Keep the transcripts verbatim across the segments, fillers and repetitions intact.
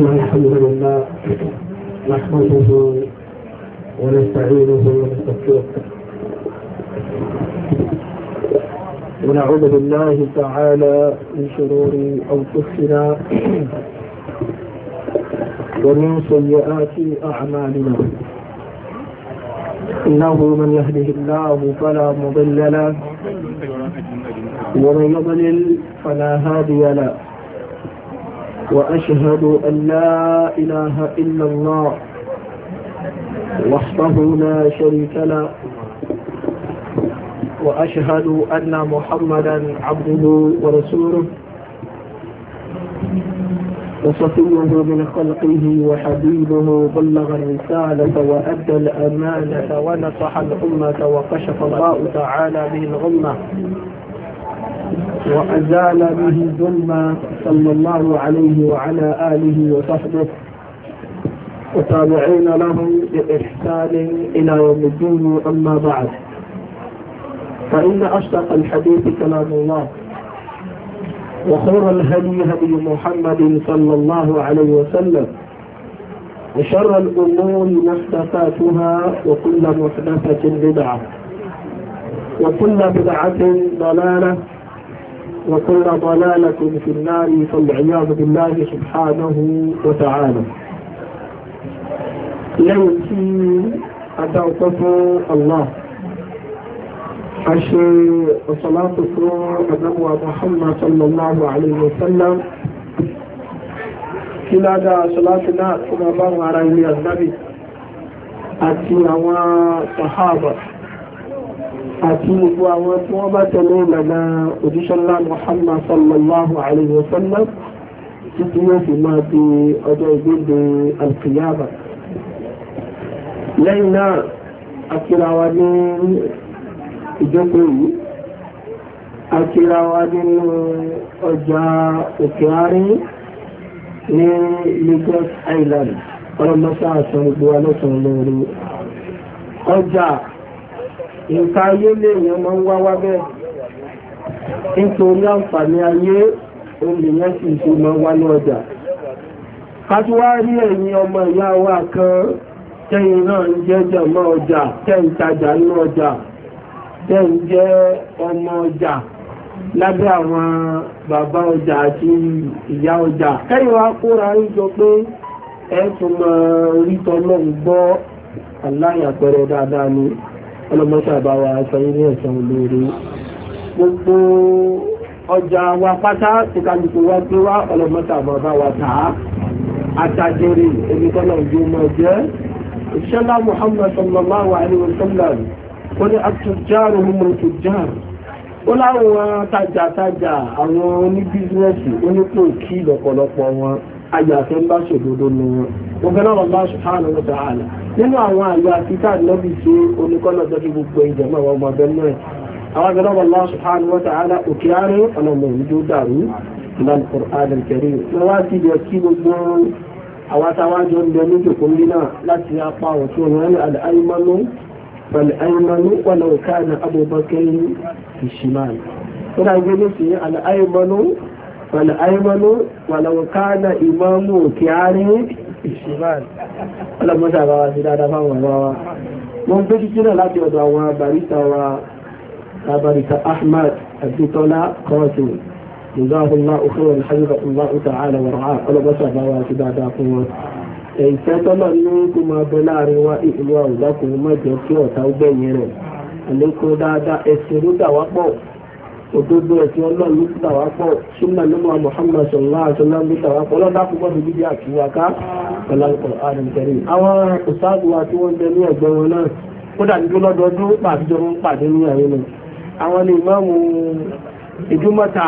الحمد لله نحمده ونستعينه ونستغفره ونعوذ بالله تعالى من شرور أنفسنا ومن سيئات أعمالنا إنه من يهده الله فلا مضل له ومن يضلل فلا هادي له وأشهد أن لا إله إلا الله وحده لا شريك له وأشهد أن محمدا عبده ورسوله وصفيه من خلقه وحبيبه بلغ الرسالة وأدى الأمانة ونصح الأمة وكشف الله تعالى به الغمة وأزال به الظلم صلى الله عليه وعلى آله وصحبه وتابعين لهم بإحسان إلى يوم الدين. أما بعد، فإن أصدق الحديث كلام الله وخير الهدي هدي محمد صلى الله عليه وسلم وشر الأمور محدثاتها وكل محدثة بدعة وكل بدعة ضلالة وكل ضلالة في النار فالعياذ بالله سبحانه وتعالى. ليتي أتوقف الله أشي وصلاة النبوة محمد صلى الله عليه وسلم كلا دا صلاتنا كما بان على النبي أتي وصحابة àti gbogbo àwọn tí wọ́n bá tẹ̀lé ìlànà òjíṣẹ́lá Muhammad sallallahu alayhi wa sallam títí yóò fi máa di ọjọ́ ìgbéde alkiyama. lẹ́yìn náà akírawa ní ìjókòó yìí akírawa nínú ọjà òkè àárín ní Lagos Island ọlọ́mọṣá àṣọ gbogbo alọ́sàn lórí ọjà nǹkan ayé lèèyàn máa ń wá wá bẹ́ẹ̀ nítorí àǹfààní ayé olèyàn sì ṣe máa wá ní ọjà. kájúwá rí ẹ̀yin ọmọ ìyá wa kan tẹ́yìn náà ń jẹ́ jẹ̀mọ́ ọjà tẹ́yìn tajà ní ọjà tẹ́yìn jẹ́ ọmọ ọjà lábẹ́ àwọn bàbá ọjà àti ìyá ọjà. kẹ́yìn wá kóra ń jọ pé ẹ tún máa rí tọ́lọ́ ń gbọ́ aláyàpẹrẹ dáadáa ni ọlọ́mọ́sá bá wa sọyí ní ẹ̀sán olóore. gbogbo ọjà wa pátá tí kálukú wá gbé wá ọlọ́mọ́sá bá wa tà á àtàjẹrè ẹni tọ́lọ̀ ìjọ mọ̀ jẹ́ ìṣẹ́lá Muhammad sallallahu alaihi wa sallam ó ní àtúnjáàrù mímú tùjáàrù ó láwọn tajàtajà àwọn oníbísínẹ́sì onípò kí lọ́pọ̀lọpọ̀ wọn ayàfẹ́ ń bá ṣòdodo ní wọn wọ́n fẹ́ náà Allah subhanahu wa ta'ala nínú àwọn àyà títà lọ́bì sí oníkọ́nà jẹ́ kí gbogbo ìjẹ̀mọ́ àwọn ọmọ ọbẹ̀ náà àwọn akẹ́lọ́ Allah subhanahu wa ta'ala òkè àárín ọlọ́mọ ìlú dàrú ìlànà Qur'an al-Karim wọ́n wá sí ilẹ̀ kí gbogbo àwọn àtàwájọ ń bẹ méjì kún bí náà láti apá ọ̀tún wọn ní al-aymanu wal-aymanu walau kana Abu Bakr fi shimal ó dá gbé lóṣì al-aymanu wal-aymanu walau kana imamu òkè àárín ìṣìmáàlì ọlọ́mọdé àbáwá sí dáadáa fáwọn ọ̀rọ̀ wa wọ́n gbé kíkí náà láti ọ̀dọ̀ àwọn barista wa barista Ahmad Abitola kọ́ọ̀tù ìgbàhùnlá òkúrò ìhàjúbàtúnlá ta'ala wa ra'a ọlọ́mọdé àbáwá sí dáadáa fún wọn. ìfẹ́ tọ́lọ̀ ní kó máa bẹ láàrin wa ìlú àwùjákùn mẹ́jọ kí ọ̀tá gbẹ̀yìn rẹ̀ àlékún dáadáa ẹ̀sìn ló dà wá pọ̀ òdodo ẹ̀sìn ọlọ́run ló dà wá pọ̀ súnmọ́ nínú Muhammad sallallahu alaihi wasallam ló dà wá pọ̀ ọlọ́dà púpọ̀ tó bí i àtúwáká ọlọ́run àdìmkẹrì. àwọn òṣàgbò wa tí wọ́n bẹ ní ẹgbẹ́ wọn náà ó dà nígbó lọ́dọọdún pàtijọ́ ń pàdé ní ẹ̀rọ náà. àwọn ni ìmáàmù ìdúmọ̀tà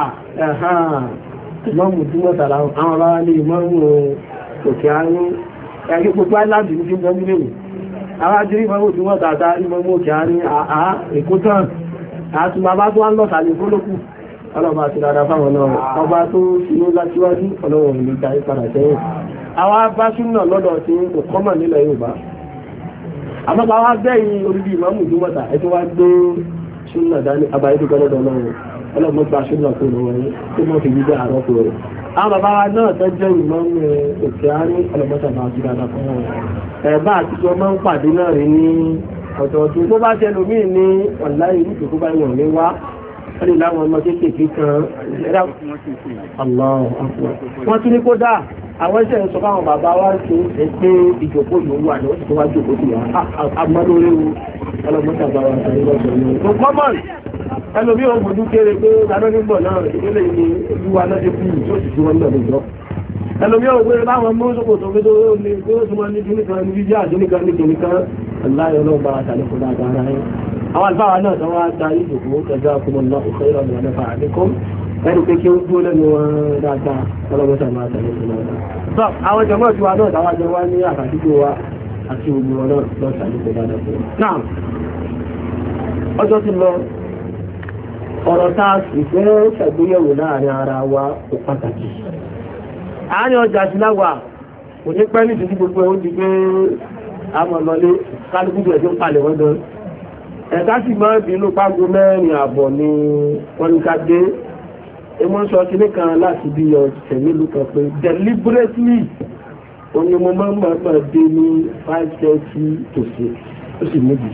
ìmáàmù ìdúmọ̀tà làwọn àwọn bá ní ìmáàmù òkè àárín ẹ̀yẹ gbogbo aláàbì ní fi ń bọ́ nílé mi. àwọn adìrí ìmáàmù ìdúmọ̀tà àtàrí ìmáàmù òkè àárín àá èkó tán àti bàbá tó wá ń lọ́ta lè kólókù ọlọ́ba ti dáadáa fáwọn náà ọba tó ṣe ní látíwájú ọlọ́wọ̀ ìlú ìdarí padà sẹ́yìn. àwọn abáṣúnà lọ́dọ̀ tí kò kọ́mọ̀ nílẹ̀ Yorùbá àmọ́bà wá bẹ́yìn orílẹ̀ ìmáàmù ìdúmọ̀ta ẹ tó wá gbé súnà dání àbáyé tó gbọ́dọ̀ lọ́wọ́ ọlọ́gbọ́n gba ṣúgbà kó lọ wọ́n tó mọ́ fi gbígbé àárọ̀ kó rẹ̀. àwọn bàbá wa náà tó jẹ́ ìmọ̀mù òkè àárín ọlọ́gbọ́n tàbí àti dáadáa fún wọn. ẹ̀bá àtijọ́ máa ń pàdé náà rí ní ọ̀dọ̀ọ̀dún tó bá ṣe lómìn ní ọ̀láyé ìrúkè tó bá ìwọ̀n lé wá wọ́n lè láwọn ọmọ kéékèèké kan wọ́n tún ní kó dáa àwọn iṣẹ́ ìsọ fáwọn bàbá wa ṣe é pé ìjòkó yóò wà ní oṣù tó wá jòkó sí wa àmọ́lóréwu ọlọ́mọ́ta bá wa sáré lọ́sọ̀ ní ọ̀rọ̀ common ẹlòmí ò gbójú kéré pé dáná nígbọ̀ náà ìdílé ní olúwa náà dé fún ìjọ òṣìṣẹ́ wọn náà lójọ́ ẹlòmí ò gbé báwọn mú sókò tó gbé tó ní pé ó súnmọ́ ní kíní kan ní bíjá àti nìkan ní kíní kan aláyọ̀ ọlọ́gbà àtàlẹ́kọ̀ọ́ dáadáa ara yẹn àwọn àlùfáà náà tó wá ta ìjòkó tẹ̀jọ́ àkúmọ̀lá òṣèré ọ̀nà ẹ̀fà àdékọ́ ẹni pé kí ó dúró lẹ́nu wọn dáadáa ọlọ́gbọ́sà máa tẹ̀lé fún náà. sọ àwọn jọmọ́ tí wa náà dáwájọ wá ní àkàtúntò wa àti ogun wọn náà lọ sàlùkọ dáadáa fún un. náà ọjọ́ ti lọ ọ̀rọ̀ tá a sì fẹ́ ṣàgbéyẹ̀wò láàrin ara wa kò pàtàkì. àárín ọjà sí láwà kò ní pẹ́ ní ìdíjí gbogbo ẹ̀ ó di pé àmọ̀ lọlé kálukú bẹ̀rẹ̀ tó ń palẹ̀ wọ́n gan. ẹ̀ka sì máa ń bínú págó mẹ́rin àbọ̀ ni wọ́n ní ká dé. èmo sọ kíní kan láti bí ọ̀sẹ̀ nílùú kan pé deliberately òní mo máa ń máa dé ní five thirty to six ó sì méjì.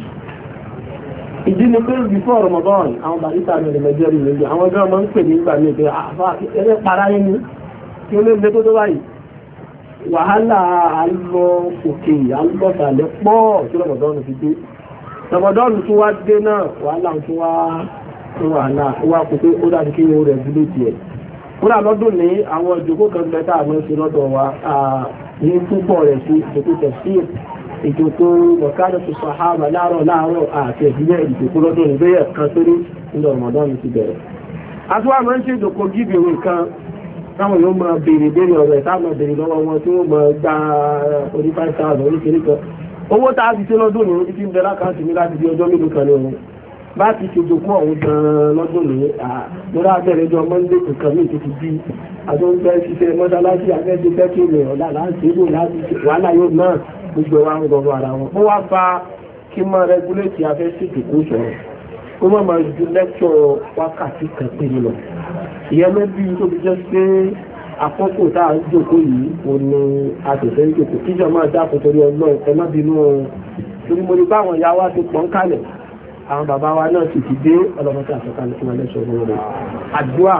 ìdí ni pé before Ramadan àwọn bàríkà ní ẹ̀rẹ̀mẹ̀jẹ́ rí méjì àwọn ẹgbẹ́ máa ń pè ní ìgbà ní ìpé àfá ẹgbẹ́ para yín ní kí ó lè lé tó tó báyìí wàhálà alọ òkè alọ́sàlẹ̀ pọ̀ tí Ramadan fi dé Ramadan tún wá dé náà wàhálà tún wá wàhálà wá kò pé ó dájú kí ó rẹ̀ dúró tiẹ̀ kúrò lọ́dún ní àwọn ìjókòó kan bẹ́tà àwọn ìṣe lọ́dọ̀ wa ní púpọ̀ rẹ̀ sí ìjókòó tẹ̀síì ìjòkó wọ̀kádọ̀ tó sàhábà láàárọ̀ láàárọ̀ àti ẹ̀dílẹ̀ ìjòkó lọ́dún ìgbéyẹ̀ kan sórí ní Ramadan ti bẹ̀rẹ̀. Àtúwà máa ń ṣe ìjòkó gíbìrì kan táwọn yóò máa bèèrè bèèrè ọ̀rọ̀ ẹ̀ táwọn bèèrè lọ́wọ́ wọn tí wọ́n máa gba orí five thousand orí kéré kan. Owó tá a fi ṣe lọ́dún ní ibi ń bẹ lákàntì mi láti di ọjọ́ mélòó kan ní òun. Bá ti ṣe ìjòkó ọ̀hún gan-an lọ́dún ní àmúra abẹ́rẹ́ ọjọ́ Mọ́ndé kankan ní ìtòkì bí àjọ ń fẹ́ ṣiṣẹ́ mọ́ṣáláṣí afẹ́ṣe fẹ́kì ilẹ̀ ọ̀la láti ṣe láti wàhálà yóò náà gbogbo wa ń gọ̀rọ̀ ara wọn. ó wá fa kí máa rẹgúlétì afẹ́ṣe ìjòkó sọ̀rọ̀ kó má máa ju lẹ́kṣọ̀ wákàtí kan péré lọ. ìyẹn ló bí tó fi jẹ́ pé àkókò tá à ń jòkó yìí ò ní àtẹ̀fẹ́ ń jòkó kíjọ máa dákun torí ọlọ́run ẹ má bínú ọ̀run torí mo ní báwọn ìyá wa ti pọ̀ ń kalẹ̀ àwọn bàbá wa náà sì ti dé ọlọ́mọdé àfẹ́kálẹ̀ fún ẹlẹ́ṣọ̀ ọ̀rọ̀ rẹ̀. àdúrà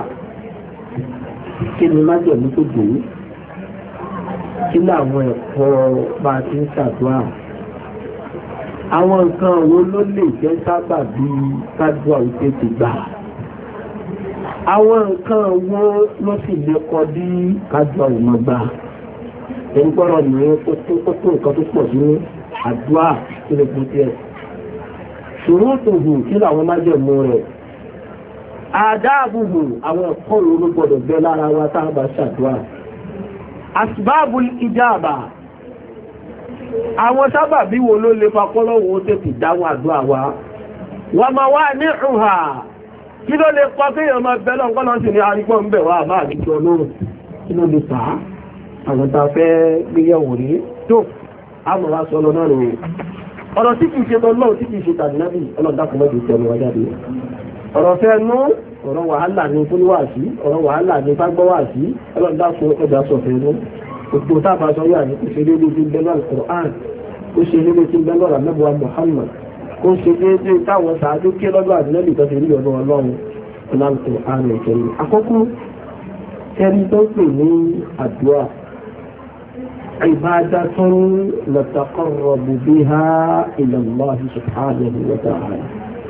kí ni má jẹ̀mú tó dé kí láwọn ẹ̀kọ́ bá ti ń ṣàdúrà àwọn nǹkan wo ló lè jẹ́ sábà bí kádùá òkè ti gbà àwọn nǹkan wo ló sì lè kọ bí kádùá òmọ gbà ẹni gbọ́dọ̀ ní ó tó nǹkan tó pọ̀ sí àdúrà tó lè kú tiẹ̀ ṣòro tó hù kí làwọn májẹ̀mú rẹ̀ àdáàbùhù àwọn ẹ̀kọ́ wo ló gbọ́dọ̀ bẹ́ lára wa tá a bá ṣàdúrà asbábùl ìjáàbà àwọn sábàbí wo ló lè fakọ́lọ́wọ́ tètè dáwọn àdúrà wa wà máa wá ní ọ̀hà kí ló lè pọ́ kí èèyàn máa bẹ́lọ̀ nǹkan náà sì ní arígbọ́ ń bẹ̀ wá àbá àdíjọ lóòrùn kí ló lè fà á àwọn tá a fẹ́ gbéyẹ̀wò rí tó àmọ̀wá sọ lọ náà rẹ̀ ọ̀rọ̀ tí kìí ṣe tọ́lọ́ tí kìí ṣe tàbí nábì ọlọ́dàkùnmọ́dé tẹnu wa jáde ọ̀rọ̀ fẹ́ nú ọ̀rọ̀ wàhálà ní fúnwàásí ọ̀rọ̀ wàhálà ní fagbọ́wàásí ọlọ́dàkùn ọjà sọ̀fẹ́ nú òtò tábà sọ yà ní kò ṣe lédè tí bẹ́lọ̀ Al-Qur'an kò ṣe lédè tí bẹ́lọ̀ àmẹ́bùwà Muhammad kò ṣe lédè táwọn sàájú kí lọ́dọ̀ àdínẹ́bì tó ṣe rí ọ̀dọ̀ ọlọ́run Al-Qur'an ìkẹyìn àkọ́kọ́ ẹni tó pè ní àdúrà ibadatun nataqarrabu biha ila Allah subhanahu wa ta'ala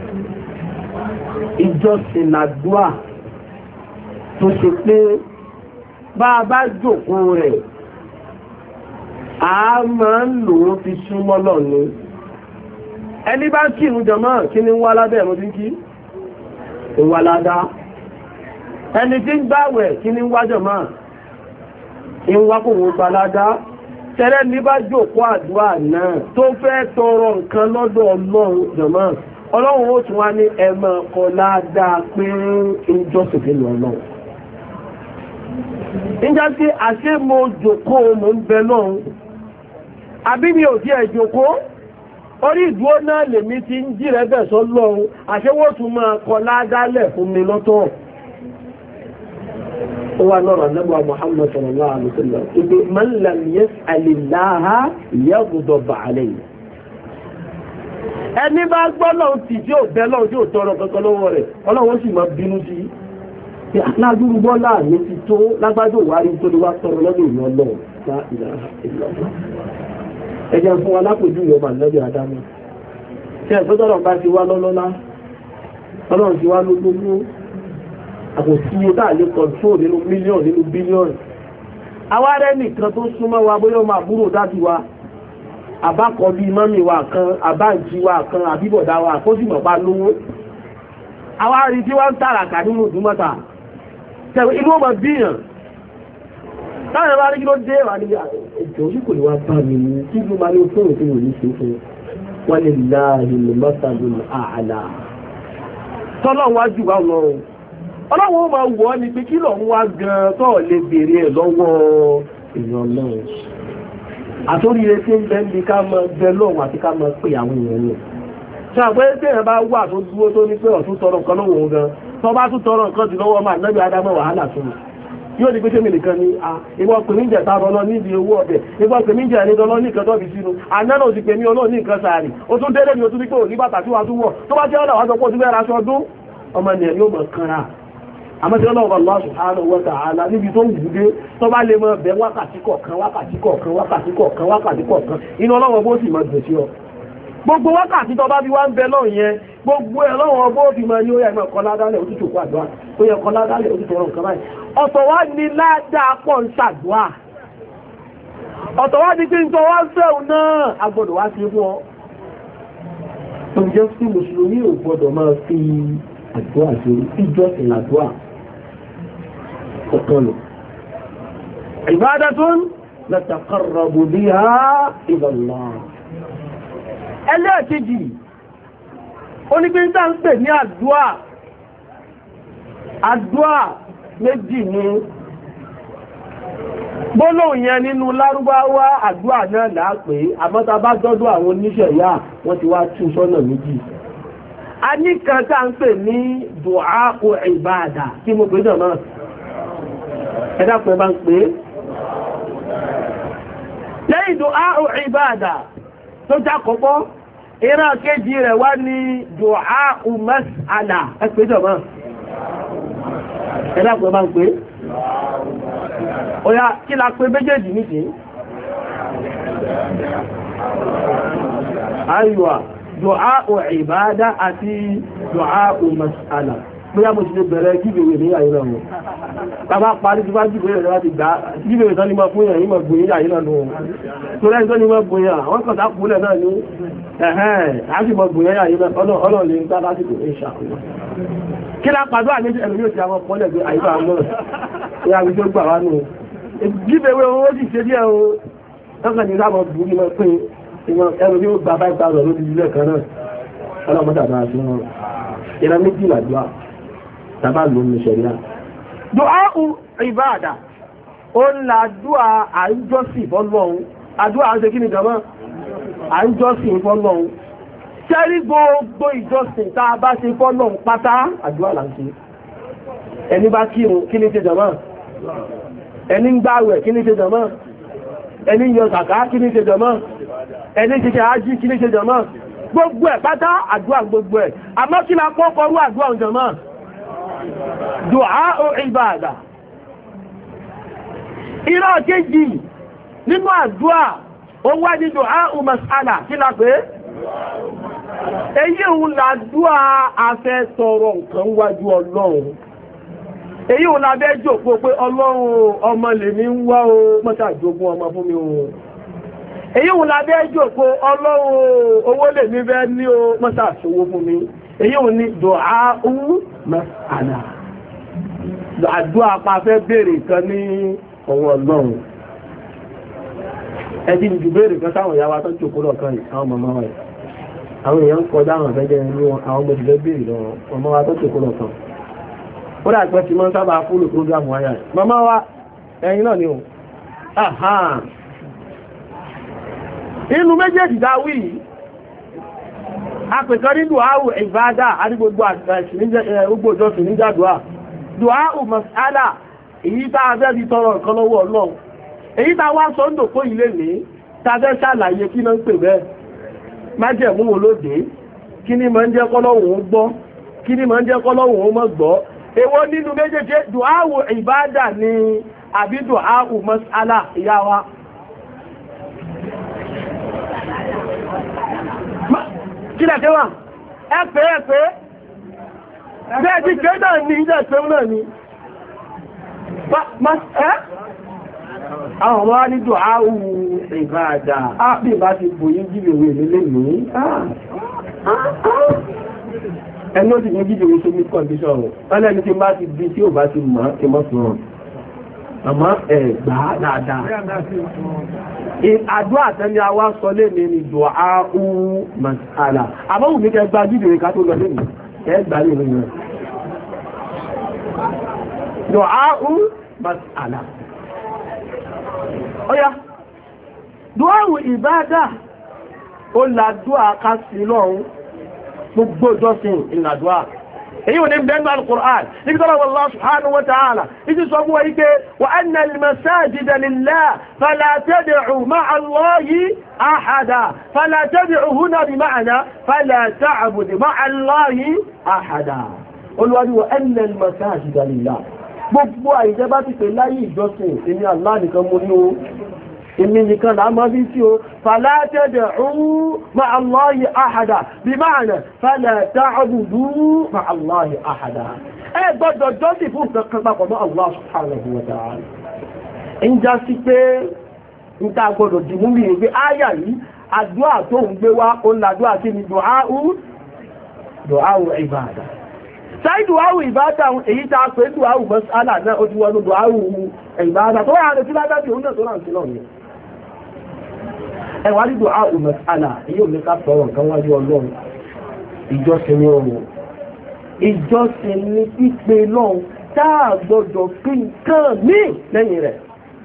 ìjọsìn làdúrà tó ṣe pé bá a bá jókòó rẹ̀ a máa ń lò ó fi súnmọ́ lọ ní ẹni bá kí ìrun jàmáà kí ní wá ládá ẹ̀rọ tí kí ìwà ládá ẹni tí ń gbààwẹ̀ kí ní wá jàmáà ìwà kò wọ́n gba ládá tẹ́lẹ̀ ní bá jókòó àdúrà náà tó fẹ́ tọrọ nǹkan lọ́dọ̀ Ọlọ́run jàmáà Ọlọ́run ó tún wá ní ẹmọ kọ ládá pé ìjọsìn fẹ́ lọ Ọlọ́run ìjá sí àṣẹ mo jókòó mo ń bẹ lọ́run àbí mi ò tí ẹ̀ jókòó orí ìdúró náà lèmi ti ń jí rẹ̀ bẹ̀ sọ lọ́run àṣẹwó tún máa kọ ládálẹ̀ fún mi lọ́tọ̀ هو نرى النبي محمد صلى الله عليه وسلم من لم يسأل الله يغضب عليه ẹni bá gbọ́ lọ́wọ́ tí tí ó bẹ́ lọ́wọ́ tí ó tọrọ kankan lọ́wọ́ rẹ̀ ọlọ́wọ́ sì máa bínú sí lágbúrúgbọ́ láàrin ti tó lágbájò wà rí tó lè wá tọrọ lọ́dọ̀ ìlú ọlọ́run lá ilaha illallah ẹjẹ́ fún wa lápòjú ìyọba lọ́dọ̀ Ádámù tí ẹ̀fẹ́ tọ́rọ̀ bá ti wá lọ́lọ́lá ọlọ́run ti wá lólówó àkòsí táà lè kọ̀ntró nínú mílíọ̀nù nínú bílíọ̀nù awárẹ́ nìkan tó súnmọ́ wa bóyá ọmọ àbúrò dájú wa àbákọ̀ bí mọ́mí wa kan àbáǹkí wa kan àbíbọ̀dá wa kó sì mọ̀ pa lówó awárí tí wọ́n ń tààràkà nínú ìdúmọ́ta tẹ̀wé inú ọmọ bíyàn táwọn ẹ̀bá rí kí ló dé wà ní ẹjọ́ orí kò ní wá bá mi ní kí ló máa ní fún òfin òní ṣe fún wọn lè láàrin lè mọ́sàlù àlà tọ́lọ́run wá jù wá lọ́rùn ọlọ́run máa wọ́ ni pé kí lọ ń wá gan tó lè bèèrè ẹ̀ lọ́wọ́ èèyàn náà àtóríire tí ń bẹ́ ń bí ká mọ́ bẹ lọ́wọ́ àti ká mọ́ pé àwọn èèyàn ní ṣe àpẹẹrẹ tí èèyàn bá wà tó dúró tó ní pé ọ̀tún tọrọ nǹkan lọ́wọ́ gan tó bá tún tọrọ nǹkan jù lọ́wọ́ máa nẹ́bí adámọ́ wàhálà tó ní yóò ní pé ṣé mi nìkan ni ìwọ pè mí jẹ tààrọ lọ níbi owó ọbẹ̀ ìwọ pè mí jẹ ní lọ ní nǹkan tó fi sínú àná náà ti pè mí olóò ní nǹkan sàárì ó tún délé ni ó tún ní pé òní bàtà tí wàá tún wọ̀ tó bá jẹ́ ọ̀nà wàá sọ pé ó ti bẹ́ẹ̀ raṣọ ọdún ọmọ ènìyàn yóò mọ̀ kanra àmọ́ tí ọlọ́run Allah subhanahu wa ta'ala níbi tó wù dé tó bá lè mọ bẹ wákàtí kọ̀ọ̀kan wákàtí kọ̀ọ̀kan wákàtí kọ̀ọ̀kan wákàtí kọ̀ọ̀kan inú ọlọ́run bó sì mọ dùn sí ọ gbogbo wákàtí tó bá bí wá ń bẹ lọ́run yẹn gbogbo ẹ̀ lọ́run bó fi mọ ní ó yẹ mọ kọ́ ládálẹ̀ òtútù kó àdúrà ó yẹ kọ́ ládálẹ̀ òtútù ọ̀rọ̀ nǹkan báyìí ọ̀tọ̀ wá ní ládàá pọ̀ ń ṣàdúrà ọ̀tọ̀ wá ní pé ń tọ́ wá sẹ́wọ̀n náà a gbọ́dọ̀ wá sí fún ọ tó jẹ́ sí mùsùlùmí ò gbọ́dọ̀ máa fi àdúrà sí ìjọsìn àdúrà ọ̀tọ̀lù ìbádàtún nataqarrabu biha ila Allah ẹlẹ́ẹ̀kejì onígbíntà ń pè ní àdúà àdúà méjì ní gbólóhùn yẹn nínú lárúbáwá àdúà náà láàpé àmọ́ta bá dọ́dọ̀ àwọn oníṣẹ̀yà wọ́n ti wá tú sọ́nà méjì a ní kan tá ń pè ní du'a ìbádà kí mo pè náà ẹ̀dá pẹ̀ bá ń pè lẹ́yìn du'a ìbádà tó jákọ̀ọ́kọ́ ìran kejì rẹ̀ wá ní du'a mas'ala ẹ̀pẹ́ jọ̀mọ́ ẹ̀dá pẹ̀ bá ń pè ọ̀yá kí la pè méjèèjì nìkí aywa du'a ìbádà àti du'a mas'ala bóyá mo ti lè bẹ̀rẹ̀ gíbèwé ní àyílẹ̀ wọn tàbá parí tí bá gíbèwé rẹ̀ láti gbá gíbèwé tán ní mọ́ fún ìyàn yí mọ̀ gbòyìn àyílẹ̀ lọ tó rẹ̀ tó ní mọ́ gbòyìn àwọn kan sápúlẹ̀ náà ní ẹ̀hẹ́n àti mọ́ gbòyìn àyílẹ̀ ọlọ́ọ̀lẹ́ ń gbá lásìkò ìṣàkóso kí lá pàdó àmẹ́jì ẹ̀lú yóò ti àwọn pọ́lẹ̀ pé àyíká mọ́ ìyá wíjọ́ gbà wá nù gíbèwé owó sì ṣe díẹ̀ o tọ́kàn ní sábọ̀ bú ní mọ́ pé ẹ̀rù yóò gba five thousand lórí ilẹ̀ kan náà ọlọ́mọdà bá sí wọn ìran méjì làdúrà tàbá ló ní ṣẹ̀ríà. Du'a'u ìbádà ó ń la àdúà àìjọ́sìn fọ́lọ́run àdúà à ń ṣe kí ni jàmá àìjọ́sìn fọ́lọ́run ṣẹ́rí gbogbo ìjọsìn tá a bá ṣe fọ́lọ́run pátá àdúà là ń ṣe ẹni bá kírun kí ni ṣe jàmá ẹni ń gbààwẹ̀ kí ni ṣe jàmá ẹni ń yọ sàká kí ni ṣe jàmá ẹni ń ṣe ájí kí ni ṣe jàmá gbogbo ẹ̀ pátá àdúà gbogbo ẹ̀ àmọ́ kí la kọ́kọ́ rú àdúà jàmá Du'a'u ìbádà ìran kejì nínú àdúà ó wá ní du'a'u mas'ala kí la pé èyí òun làdúà afẹ́ tọrọ nǹkan wájú ọlọ́run èyí òun lábẹ́ jòkó pé ọlọ́run ọmọ lèmi ń wá o mọ́ta jogún ọmọ fún mi o èyí òun lábẹ́ jòkó ọlọ́run owó lèmi fẹ́ ní o mọ́ta ṣòwò fún mi èyí òun ní du'a'u mas'ala àdúrà pa fẹ́ béèrè kan ní ọwọ́ ọlọ́run ẹjí ní jù béèrè kan sáwọn ìyáwá tó jòkó lọ kan àwọn mọ̀mọ́ rẹ̀ àwọn èèyàn kọjá àwọn àfẹ́jẹ́ ní àwọn ọmọ ìfẹ́ béèrè lọ mọ̀mọ́ wa tó jòkó lọ kan ó dà pẹ́ ti mọ́ sábà fúlù prógrámù wáyà mọ̀mọ́ wa ẹ̀yin náà ni o inú méjèèjì dáwì apẹ̀kan nínú àwọ̀ ìbádà àti gbogbo ìjọsìn ní jàdùá du'a'u mas'ala èyí tá a fẹ́ fi tọrọ nǹkan lọ́wọ́ Ọlọ́run èyí tá a wá sọ ń dòkó ilé ní tá a fẹ́ ṣàlàyé kí náà ń pè bẹ́ẹ̀ májẹ̀mú wo ló dé kí ni máa ń jẹ́ kọ́lọ́hùn ó gbọ́ kí ni máa ń jẹ́ kọ́lọ́hùn ó mọ́ gbọ́ èwo nínú méjèèjì dùáwù ìbádà ni àbí dùáwù mọ́sálà ìyá wa kí lẹ́kẹ́ wà ẹ pé ẹ pé bẹ́ẹ̀ tí kéèdà ní ilẹ̀ ìpé náà ni àwọn ọmọ ní dùáwù ìbádà bí bá ti bòyí jílèwé nílé ní ẹni ó ti ní jíjẹ̀ wíṣẹ́ ní kọ̀ndíṣọ́ rẹ̀ ọlẹ́ni tí bá ti bí tí ó bá ti mọ̀ kí mọ́ fún wọn àmọ́ ẹ̀gbá dáadáa àdúrà tẹ́ni a wá sọ lé ní ní du'a'u mas'ala àmọ́ wù mí kẹ́ gbá jíjẹ̀ ká tó lọ lé ní ẹgbà lè rí rẹ̀ du'a'u mas'ala ọya du'a'u ìbádà ó làdúà ká sí lọ́run gbogbo ìjọsìn ìlàdúwà èyí ò ní bẹ́ẹ̀nà al-Qur'an ní kí tọ́lọ̀wọ̀ Allah subhanahu wa ta'ala ìjí sọ fún wa ike wa anna al-masajida lillah fala tad'u ma'a Allahi ahada fala tad'u huna bi ma'na fala ta'budu ma'a Allahi ahada olùwàdí wa anna al-masajida lillah gbogbo àìjẹ́ bá ti pè láyé ìjọsìn ìní Allah nìkan mú ní o ìmì nìkan là máa bí tí ó fala tad'u ma'a Allahi ahada bí ma'ana fala ta'budu ma'a Allahi ahada ẹ gbọ́dọ̀ jọ́sì fún kankan papọ̀ mọ́ Allah subhanahu wa ta'ala ń já sí pé ń ta gbọ́dọ̀ dì mú mi ìgbé áyà yìí àdúà tó ń gbé wá ó làdúà kí ni du'a'u du'a'u ìbádà sáì du'a'u ìbádà èyí ta pé du'a'u mas'ala náà ó ti wọnú du'a'u ìbádà tó wà ní tí lágbàtí òun náà tó rà sí lọ́nà ẹwà rí du'a'u mas'ala èyí ò ní ká sọ̀rọ̀ nǹkan wájú Ọlọ́run ìjọsìn ní ọrùn ìjọsìn ní pípe náà táà gbọ́dọ̀ pín nǹkan ní lẹ́yìn rẹ̀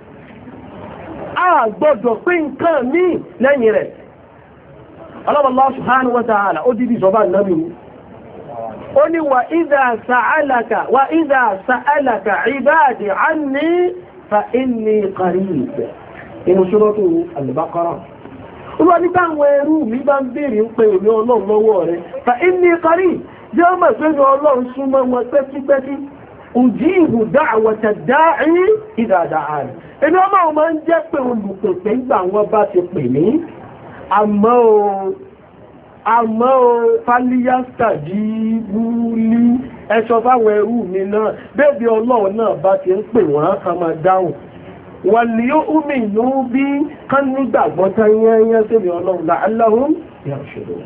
a gbọ́dọ̀ pín nǹkan ní lẹ́yìn rẹ̀ Allah subhanahu wa ta'ala ó dìdí ìjọba nàbí ó ní wa idha sa'alaka wa idha sa'alaka ibadi anni fa inni qarib inú suratu al-Baqarah Olúwa ní táwọn ẹrú mi bá ń bèèrè ń pè ní Ọlọ́run lọ́wọ́ rẹ̀ fa inni qarib jẹ́ ọmọ ìpé ní Ọlọ́run súnmọ́ wọn pẹ́kípẹ́kí ujibu da'wata da'i idha da'an ẹni ọmọ ọmọ ń jẹ́ pé olùpèpè ìgbà wọn bá ti pè ní àmọ́ o àmọ́ o fálíyásítàjíbú ní ẹṣọ́ fáwọn ẹrú mi náà bẹ́ẹ̀bí Ọlọ́run náà bá ti ń pè wọ́n ká máa dáhùn wọ́n lè yóò úmì ní bí kán nígbàgbọ́ tán yẹ́yẹ́ sí mi Ọlọ́run la'allahum yarshudun.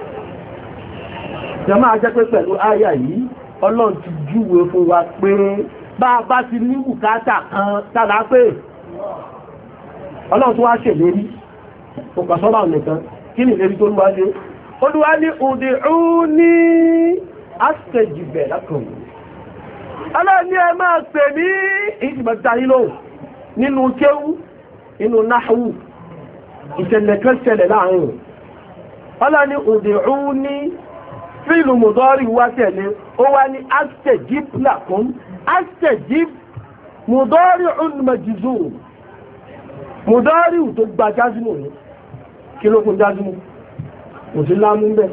jàmáà á jẹ́ pé pẹ̀lú áyà yìí Ọlọ́run ti júwe fún wa pé bá a bá ti ní bùkátà kan tàbí pé Ọlọ́run tó wá ṣèlérí òkàsọ́lá nìkan kí ni ìlérí tó ń wá lé Olúwa ní ud'uni astajib lakum Ọlọ́run ní ẹ máa pè ní ìtìmọ̀tàílò nínú kéwú inú náhù ìṣẹ̀lẹ̀ kan ṣẹlẹ̀ láàrin Ọlọ́run ní ud'uni fíìlù mùdọ́rì wá tẹ̀lé ó wá ní astajib lakum astajib mùdọ́rì majzum mùdọ́rì tó gba jázmù ní kí ló kún jázmù kò sí lámú mẹ́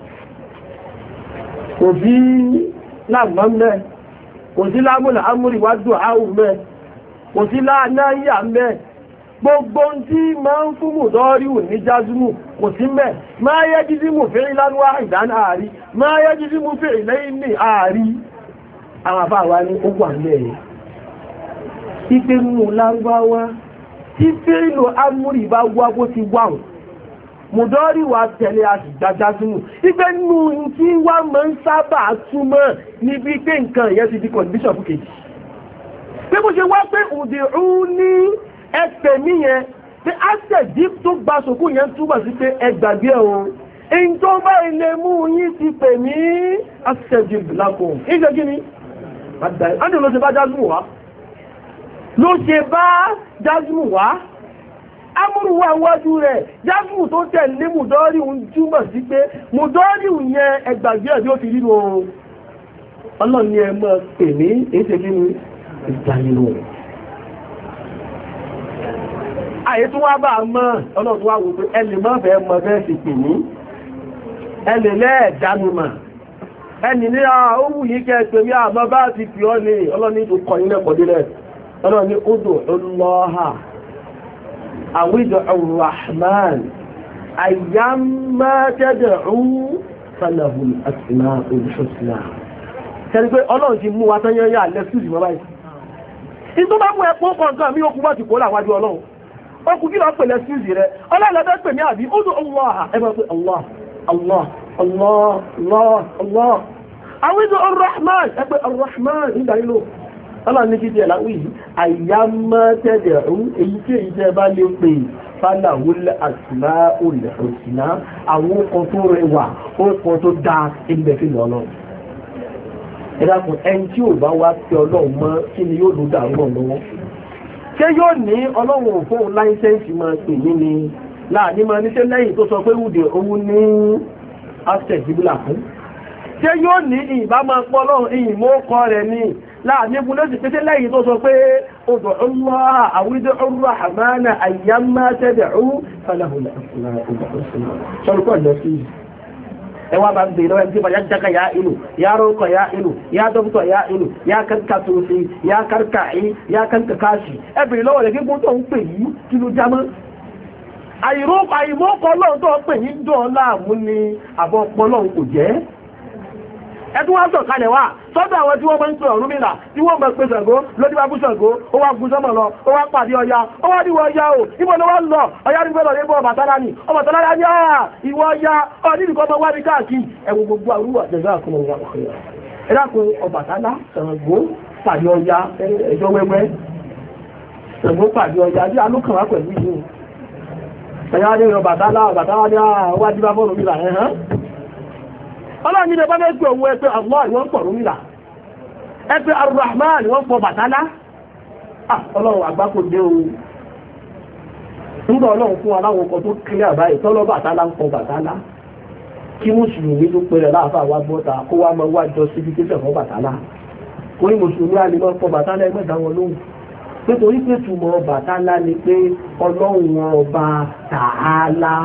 kò sí láàmọ́ mẹ́ kò sí lámúlà amúrì wá dùn áhù mẹ́ kò sí láàáyà mẹ́ gbogbo tí máa ń fún mùdọ́rí ní jázmù kò sí mẹ́ máa yẹ́ jíjí mú fẹ́ ìlànà ìdáná ààrí máa yẹ́ jíjí mú fẹ́ ìlẹ́yìn ní ààrí àwọn àfáàwá ní ó wà lẹ́ẹ̀ ipé mú lárúbáwá tí fẹ́ ìlò amúrì bá wá bó ti wáhùn mùdọ́rí wà tẹ̀lé àṣìgbàjásínú ipé nù tí wá máa ń sábà túmọ̀ níbi pé nǹkan ìyẹn ti di condition fún kejì pé bó ṣe wá pé òdè òun ní ẹ̀pẹ̀ níyẹn pé astajib tó gba sòkú yẹn túbọ̀ sí pé ẹgbàgbé ohun in tó bá ilé mú yí ti pè ní astajib lakum ìṣẹ́ kí ni ádùn ló ṣe bá jásmù wá ló ṣe bá jásmù wá amúrùwà wájú rẹ̀ jásmù tó tẹ̀lé mùdọ́rí ń túbọ̀ sí pé mùdọ́rí yẹn ẹgbàgbé ẹ̀ bí ó ti rí Ọlọ́run ni ẹ mọ́ pè ní èsè kí ni ìdánilò àyè tí wọ́n bá mọ́ ọlọ́run wá wò pé ẹlì mọ́ fẹ́ mọ́ fẹ́ sì pè ní ẹlì lẹ́ẹ̀dánumà ẹni ní àwọ̀ yìí kẹ́ pé ní àmọ́ bá ti fi ọ́ ní ọlọ́ni tó kọ̀ nílẹ̀ pọ̀dílẹ̀ ọlọ́ni odò ọlọ́ha àwíjọ Ar-Rahman ayyamma tad'u falahu al-asma'ul husna kẹ́ni pé ọlọ́run ti mú wa tán yán yá lẹ́sùsì mọ́ báyìí ìtọ́ bá mú ẹ̀pọ̀ kọ̀ọ̀kan mi ó kú bá ti kó láwájú ọlọ́run ó kú kí lọ pè lẹ́sùsì rẹ̀ ọlọ́run pè ní àbí odò Allah ẹgbẹ́ pé Allah Allah Allah Allah Allah àwíjọ Ar-Rahman ẹgbẹ́ Ar-Rahman nígbà nílò ọlọ́run ní kíkẹ́ láwí ayyamma tad'u èyí tí èyí tẹ́ bá lè pè falahul asma'ul husna àwọn ọkọ̀ tó rẹwà ọkọ̀ tó dáa ilẹ̀ fi lọ́nà ẹ̀dàkùn ẹni tí ò bá wá sí ọlọ́run mọ́ kí ni yóò ló dàrú náà lọ́wọ́ ṣé yóò ní ọlọ́run òfin láìsẹ́ǹsì máa pè ní ni láàrin máa níṣẹ́ lẹ́yìn tó sọ pé wùdè owó ní access ìbílà fún ṣé yóò ní ìbá máa pọ́ ọlọ́run ìyìn mọ́ kọ́ rẹ̀ ní láàrin ibùn lóṣì pé lẹ́yìn tó sọ pé odò Allah àwídé Ar-Rahman ayyamma tad'u falahu al-asma'ul ẹwà bá ń bèèrè lọ́wọ́ ẹni tí ya jaka ya ilu ya rọ́kọ̀ ya ilu ya dọ́kítọ̀ ya ilu ya karka tosi ya karka ì ya karka káṣì ẹbìrì lọ́wọ́ rẹ̀ gígbó tó ń pè yí kí ló jámọ́ àìmọ́kọ́ lọ́wọ́ tó ń pè yí jọ láàmú ni àbọ̀ ọpọlọ́wọ́ kò jẹ́ ẹtún wá sọ̀kalẹ̀ wá sọ́dọ̀ àwọn tí wọ́n máa ń pè Ọ̀rúnmìlà tí wọ́n máa pè Ṣàngó lórí bá bú Ṣàngó ó wá gún sọ́mọ̀ lọ ó wá pàdé Ọya ó wá níwọ̀ Ọya o ìbọn ló wá lọ Ọya ní gbọ́dọ̀ lébọ̀ Ọbàtálá ni Ọbàtálá ní àà ìwọ Ọya ọdínìkan ọmọ wá ní káàkiri ẹwọ gbogbo àrúwà jẹ́gbẹ́ àkọmọ̀ wà ẹ̀dàkùn Ọbàtálá Ṣàngó pàdé Ọya ẹjọ́ wẹ́wẹ́ Ṣàngó pàdé Ọya bí alókàn wá pẹ̀lú ìlú Ọya ní Ọbàtálá Ọbàtálá ní àwájú bá fọ́nù mílà ẹ̀hán ọlọ́run ní ẹbá mẹ́gbẹ̀ owó ẹgbẹ́ Allah wọ́n pọ̀ Ọ̀rúnmìlà ẹgbẹ́ Ar-Rahman wọ́n pọ̀ Bàtálá ọlọ́run àgbákò dé ohun nígbà ọlọ́run fún aláwọn ọkọ̀ tó kílẹ̀ àbáyé tọ́lọ́ Bàtálá ń pọ̀ Bàtálá kí mùsùlùmí tó pẹ̀rẹ̀ láàfà wá gbọ́ta kó wá mọ́ wájọ síbi tẹ́sẹ̀ fún Bàtálá kó ní mùsùlùmí á ní mọ́ pọ̀ Bàtálá ẹgbẹ́ dáwọn lóhùn nítorí pé túmọ̀ Bàtálá ni pé ọlọ́run ọba Tàálà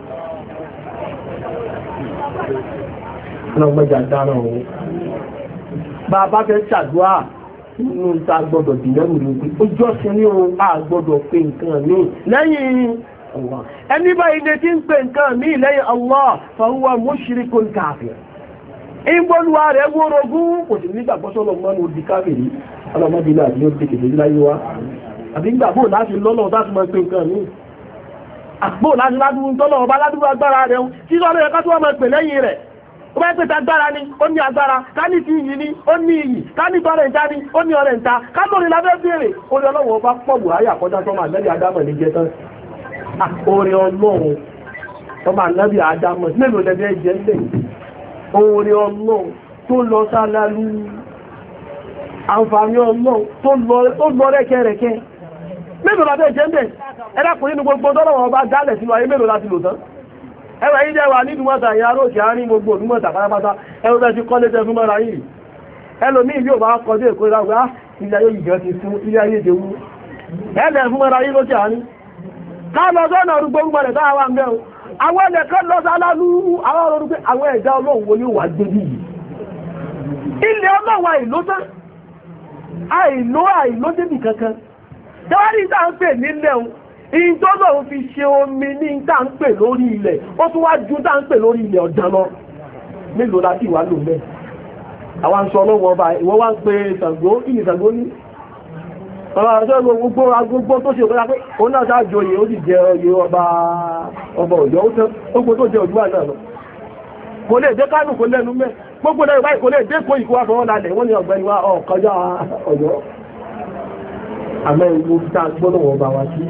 ọlọ́gbọ́jà dára ohun bá bá fẹ́ ṣàdúrà nínú ta gbọ́dọ̀ dìlẹ́rù ní pé ó jọ́sìn ní ohun a gbọ́dọ̀ pé nǹkan ní lẹ́yìn Allah ẹni bá ilé tí ń pè nǹkan ní lẹ́yìn Allah fahuwa mushrikun kafir ìgbọ́lúwà rẹ̀ wórogún kò sí nígbàgbọ́sọ́lọ́ mọ́nú odi káfìrí ọlọ́mọdé náà ni ó ti kèfèrí láyé wá àbí gbàgbó láti lọ́nà láti mọ́ pé nǹkan ní àgbò láti ládùn tọ́lọ̀ ọba ládùn agbára rẹ̀ tí lọ́nà ẹ̀ká tó wà mọ́ pè lẹ́yìn rẹ̀ ó bá pẹ̀ta agbára ní ó ní agbára ká ní ti iyì ní ó ní iyì ká ní tọrẹ ìta ní ó ní ọrẹ ìta ká lórí lábẹ́ bèèrè orí ọlọ́run ọba pọ̀ buhari àkọjá tọ́mà lẹ́bí adámọ̀ ní jẹ́ tán orí ọlọ́run tọ́mà lẹ́bí adámọ̀ mélòó lẹ́bí jẹ́ lẹ́ orí ọlọ́run tó lọ sálálú àǹfààní ọlọ́run tó lọ rẹ́kẹ́rẹ́kẹ́ mélòó lábẹ́ jẹ́ bẹ̀ ẹ̀dàkùnrin ní gbogbo tọ́lọ́run ọba dálẹ̀ sínú ayé mélòó láti lò tán ẹwà yí jẹ́wà ní ìdúmọ̀ta ìyá róòkè àárín gbogbo ìdúmọ̀ta pátápátá ẹwọ́ bẹ́ ti kọ́ lé tẹ́ fún mọ́ra yìí ẹlòmí yóò bá kọjú èkó ìráwẹ́ ilé ayé ìjọ ti fún ilé ayé ìdẹ̀wú ẹ̀lẹ̀ fún mọ́ra yìí lókè àárín ká lọ sọ́nà orúgbó gbọ́dẹ̀ táwà wà ń bẹ́ àwọn ẹ̀lẹ̀ kan lọ sálálú àwọn orúgbé àwọn ẹ̀dá ọlọ́run wo ni ó wà gbé bí yìí ilé ọlọ́run àìló tán àìló àìló débì kankan tẹ́wárí tá ń pè nílẹ̀ ìjọ́lọ̀ fi ṣe omi ní tá ń pè lórí ilẹ̀ ó tún wá ju tá ń pè lórí ilẹ̀ ọ̀dán lọ mélòó láti wà lò mẹ́ àwọn aṣọ ọlọ́wọ́ ọba ìwọ́n wá ń pe Ṣàngó ìyìn Ṣàngó ní ọ̀rọ̀ gbogbo agbógbó tó ṣe òkúta pé òun náà ṣáàjòyè ó sì jẹ oyè ọba ọba Ọ̀yọ́ ó tán gbogbo tó jẹ òjúwà náà lọ kò lè dé Kánò kò lẹ́nu mẹ́ gbogbo náà ìbáyìí kò lè dé kó ìkó àfọwọ́ lálẹ̀ wọ́n ní ọ̀gbẹ́ni wa ọ̀kọjá Ọ̀yọ́ àmọ́ ìwò tá gbọ́dọ̀ wọ́n bá wa sí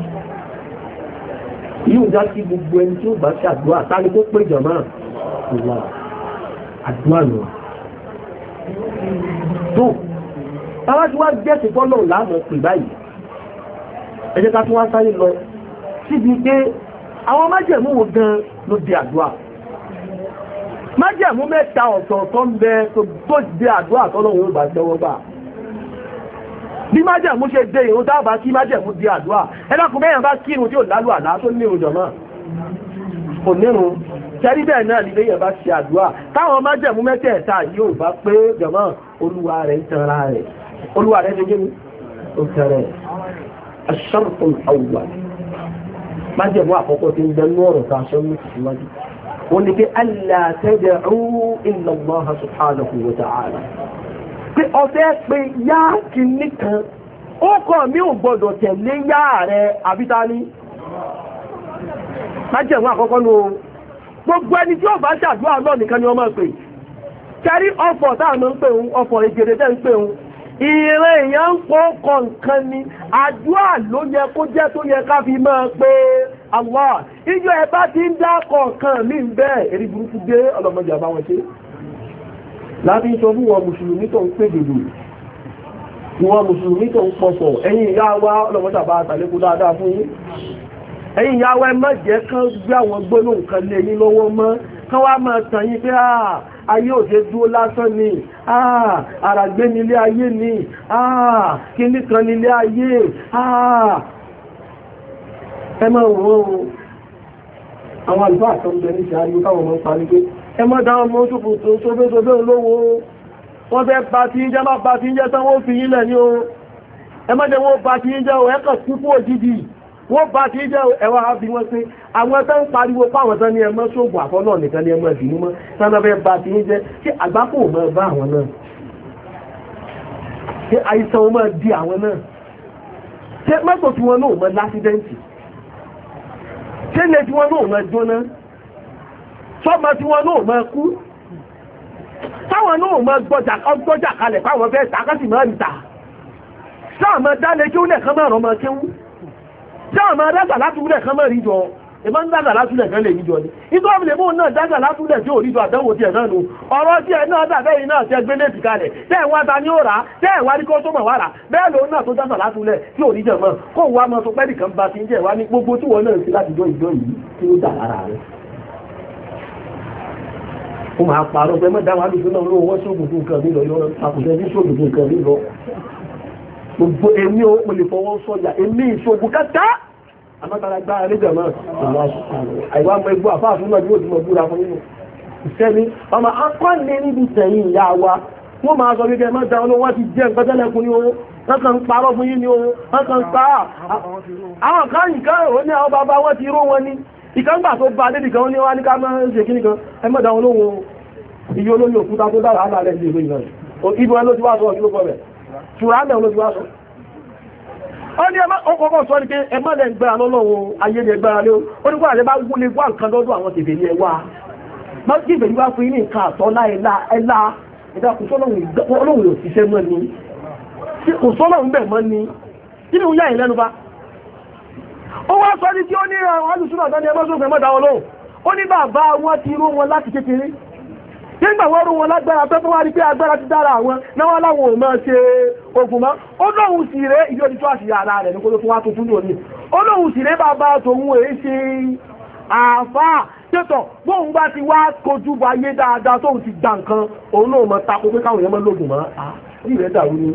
yíò já sí gbogbo ẹni tí ó bá ṣàdúrà tání kó pé jọmọ́ ìwà àdúrà lọ tó báwá tí wá jẹ́sì fọ́lọ̀ láàmù pè báyìí ẹ jẹ́ ká tún wá sáré lọ síbi pé àwọn májẹ̀mú wo gan ló di àdúrà májẹ̀mú mẹ́ta ọ̀tọ̀ọ̀tọ̀ ń bẹ tó di àdúrà tọ́lọ́run ó bá tẹ́wọ́ gbà bí májẹ̀mú ṣe dé ìrun dábàá kí májẹ̀mú di àdúrà ẹlẹ́kùn mẹ́yàn bá kírun tí ò lálù àlá tó ní ìrùjọ náà kò nírun kẹrí bẹ́ẹ̀ náà ní lẹ́yìn bá ṣe àdúrà táwọn májẹ̀mú mẹ́tẹ̀ẹ̀ta yóò bá pé jọmọ́ olúwa rẹ̀ ń tanra rẹ̀ olúwa rẹ̀ ṣe gé mi ó tẹ̀rẹ̀ aṣ-ṣarṭu al-awwal májẹ̀mú àkọ́kọ́ tí ń bẹ ní ọ̀rọ̀ tá a ṣe ń mú síwájú wọ́n ní pé allā tad'ū illā Allāha subhānahu wa ta'ālā pé ọ̀fẹ́ pé yá kìíní kan ó kọ̀ mí ò gbọ́dọ̀ tẹ̀lé yá rẹ̀ àbítání májẹ̀mú àkọ́kọ́ ní o gbogbo ẹni tí ó bá ṣàdúrà lọ nìkan ni wọ́n máa pè kẹrí ọ̀fọ̀ táwọn ń pè ń ọ̀fọ̀ ègèrè tẹ́ ń pè ń ìrìn èèyàn ń pọ̀ kọ̀ọ̀kan ni àdúrà ló yẹ kó jẹ́ tó yẹ ká fi máa pé Allah ìjọ ẹ bá ti ń dá kọ̀ọ̀kan mí bẹ́ẹ̀ èrì burúkú dé ọlọ́mọdé àbáwọn ṣe láti sọ fún wọn mùsùlùmí tó ń pè dòdò wọn mùsùlùmí tó ń pọ̀pọ̀ ẹ̀yin ìyá wa ọlọ́mọdé àbá àtàlékú dáadáa fún yín ẹ̀yin ìyá wa ẹ má jẹ́ kán gbé àwọn gbólóhùn kan lé yín lọ́wọ́ mọ́ kán wá máa tàn yín pé ayé òde dúró lásán ni àràgbé nílé ayé ni kíní kan nílé ayé ẹ má wọ́n o àwọn àlùfáà tó ń bẹ ní ìṣàájú káwọn ọmọ ń parí pé ẹ má dáwọn ọmọ òṣùpù tó sóbésóbé olówó wọ́n fẹ́ bá ti ń jẹ́ má bá ti ń jẹ́ tán wọ́n fi yín lẹ̀ ní o ẹ má jẹ́ wọ́n bá ti ń jẹ́ o ẹ kàn kú fún òjijì wọ́n bá ti jẹ́ ẹwà bí wọ́n pé àwọn tán ń pariwo páwọn tán ní ẹmọ́ ṣògùn àfọ́nà nìkan ní ẹmọ́ ìdínú mọ́ tánàfẹ́ bá ti jẹ́ kí àgbákò mọ́ bá àwọn náà kí àìsàn mọ́ di àwọn náà kí mọ́tò tí wọ́n náà mọ́ lásídẹ́ǹtì kí ilé tí wọ́n náà mọ́ jóná sọ́mọ tí wọ́n náà mọ́ kú táwọn náà mọ́ gbọ́jà kalẹ̀ páwọn fẹ́ tàkásì mọ́ ìta sáàmọ́ dálé kí ó lẹ̀kan mọ́ ọmọ kéwú tí àwọn máa dágbà látúlẹ̀ kan mọ́ ríjọ ẹmọ́ ń dágbà látúlẹ̀ kan lè ríjọ ní ìtọ́ ọmọdé mọ́ náà dágbà látúlẹ̀ tí ò ríjọ àdánwò tí ẹ̀ náà nù ọ̀rọ̀ tí ẹ̀ náà dàbẹ́ iná tẹ́ gbé lẹ́tì kalẹ̀ tẹ́ ẹ̀wà ta ní ó rà tẹ́ ẹ̀wà rí kọ́ tó mọ̀ wàrà bẹ́ẹ̀ ló náà tó dágbà látúlẹ̀ tí ò ríjọ mọ́ kó wá mọ́ tó pẹ́ẹ́lì kan bá ti ń jẹ́ wá ní gbogbo tí wọ́n náà sí láti jọ ìjọ yìí tí ó dà lára rẹ̀ ó máa pààrọ̀ pé mọ́ dáwọn alùsùn náà lówó wọ́n ṣògùn fún nǹkan mi lọ yọ àkùnjẹ́ bí ṣògùn fún nǹkan mi lọ gbogbo èmi ò mo lè fọwọ́ sọ́jà èmi ìṣògùn kẹta àmọ́tara gbára lẹ́jọ̀ náà àìwá mọ igbó àfáàfún náà bí ó ti mọ̀ búra fún nínú ìṣẹ́ni ọmọ akọ́ni níbi tẹ̀yìn ìyá wa wọ́n máa sọ wípé mọ́ dáwọn wọ́n ti jẹ́ nǹkan tẹ́lẹ̀kùn ní owó wọ́n kàn ń parọ́ fún yín ní owó wọ́n kàn ń pa àwọn kan nǹkan ò ní àwọn bàbá wọn ti ró wọn ní ìkàngbà tó bá dédì kan ní wá ní ká máa ń ṣe kíní kan ẹ mọ́ dáwọn lóhun iye olóyè òkúta tó dára àlàlẹ́ ìlú ìwé ìrìn ìbò ẹ ló ti wá sọ kí ló kọ rẹ̀ ṣùgbọ́n àmẹ́ ló ti wá sọ ó ní ọkọ̀ọ̀kọ̀ sọ ní pé ẹmọ́lẹ̀ ìgbẹ̀rẹ̀ lọ́lọ́wọ́ ayé ní ẹgbẹ̀rẹ̀ lé ó ní kó àrẹ bá gún lè wá nǹkan lọ́dọ̀ àwọn tèfè ní ẹwà má kí ìbẹ̀rẹ̀ wá fún ní nǹkan àtọ́ láìlá ẹlá ẹ̀dá kò sọ́lọ́run ò ṣiṣẹ́ mọ́ ni kò sọ́lọ́run bẹ̀ mọ́ ni kí ni ó yá ìlẹ́nu bá ó wá sọ ní tí ó ní àwọn alùsùn àtọ́ ní ẹmọ́ sófin mọ́ta wọn lóhùn ó ní bàbá wọn ti rú wọn láti kékeré nígbà wọ́n rú wọn lágbára tó tó wá rí pé agbára ti dára àwọn náwọ́ láwọn ò máa ṣe ogun mọ́ ó lóhun sì rẹ̀ ìjọ ti tó àṣìyà ara rẹ̀ ní kó ló fún wá tuntun ní òní ó lóhun sì rẹ̀ bàbá tòun èé ṣe àfáà tẹ́tọ̀ bóhun bá ti wá kojú bá yé dáadáa tóhun ti gbà nǹkan òun náà mọ́ tako pé káwọn èèyàn mọ́ lóògùn mọ́ ní ìrẹ́ dàrú ní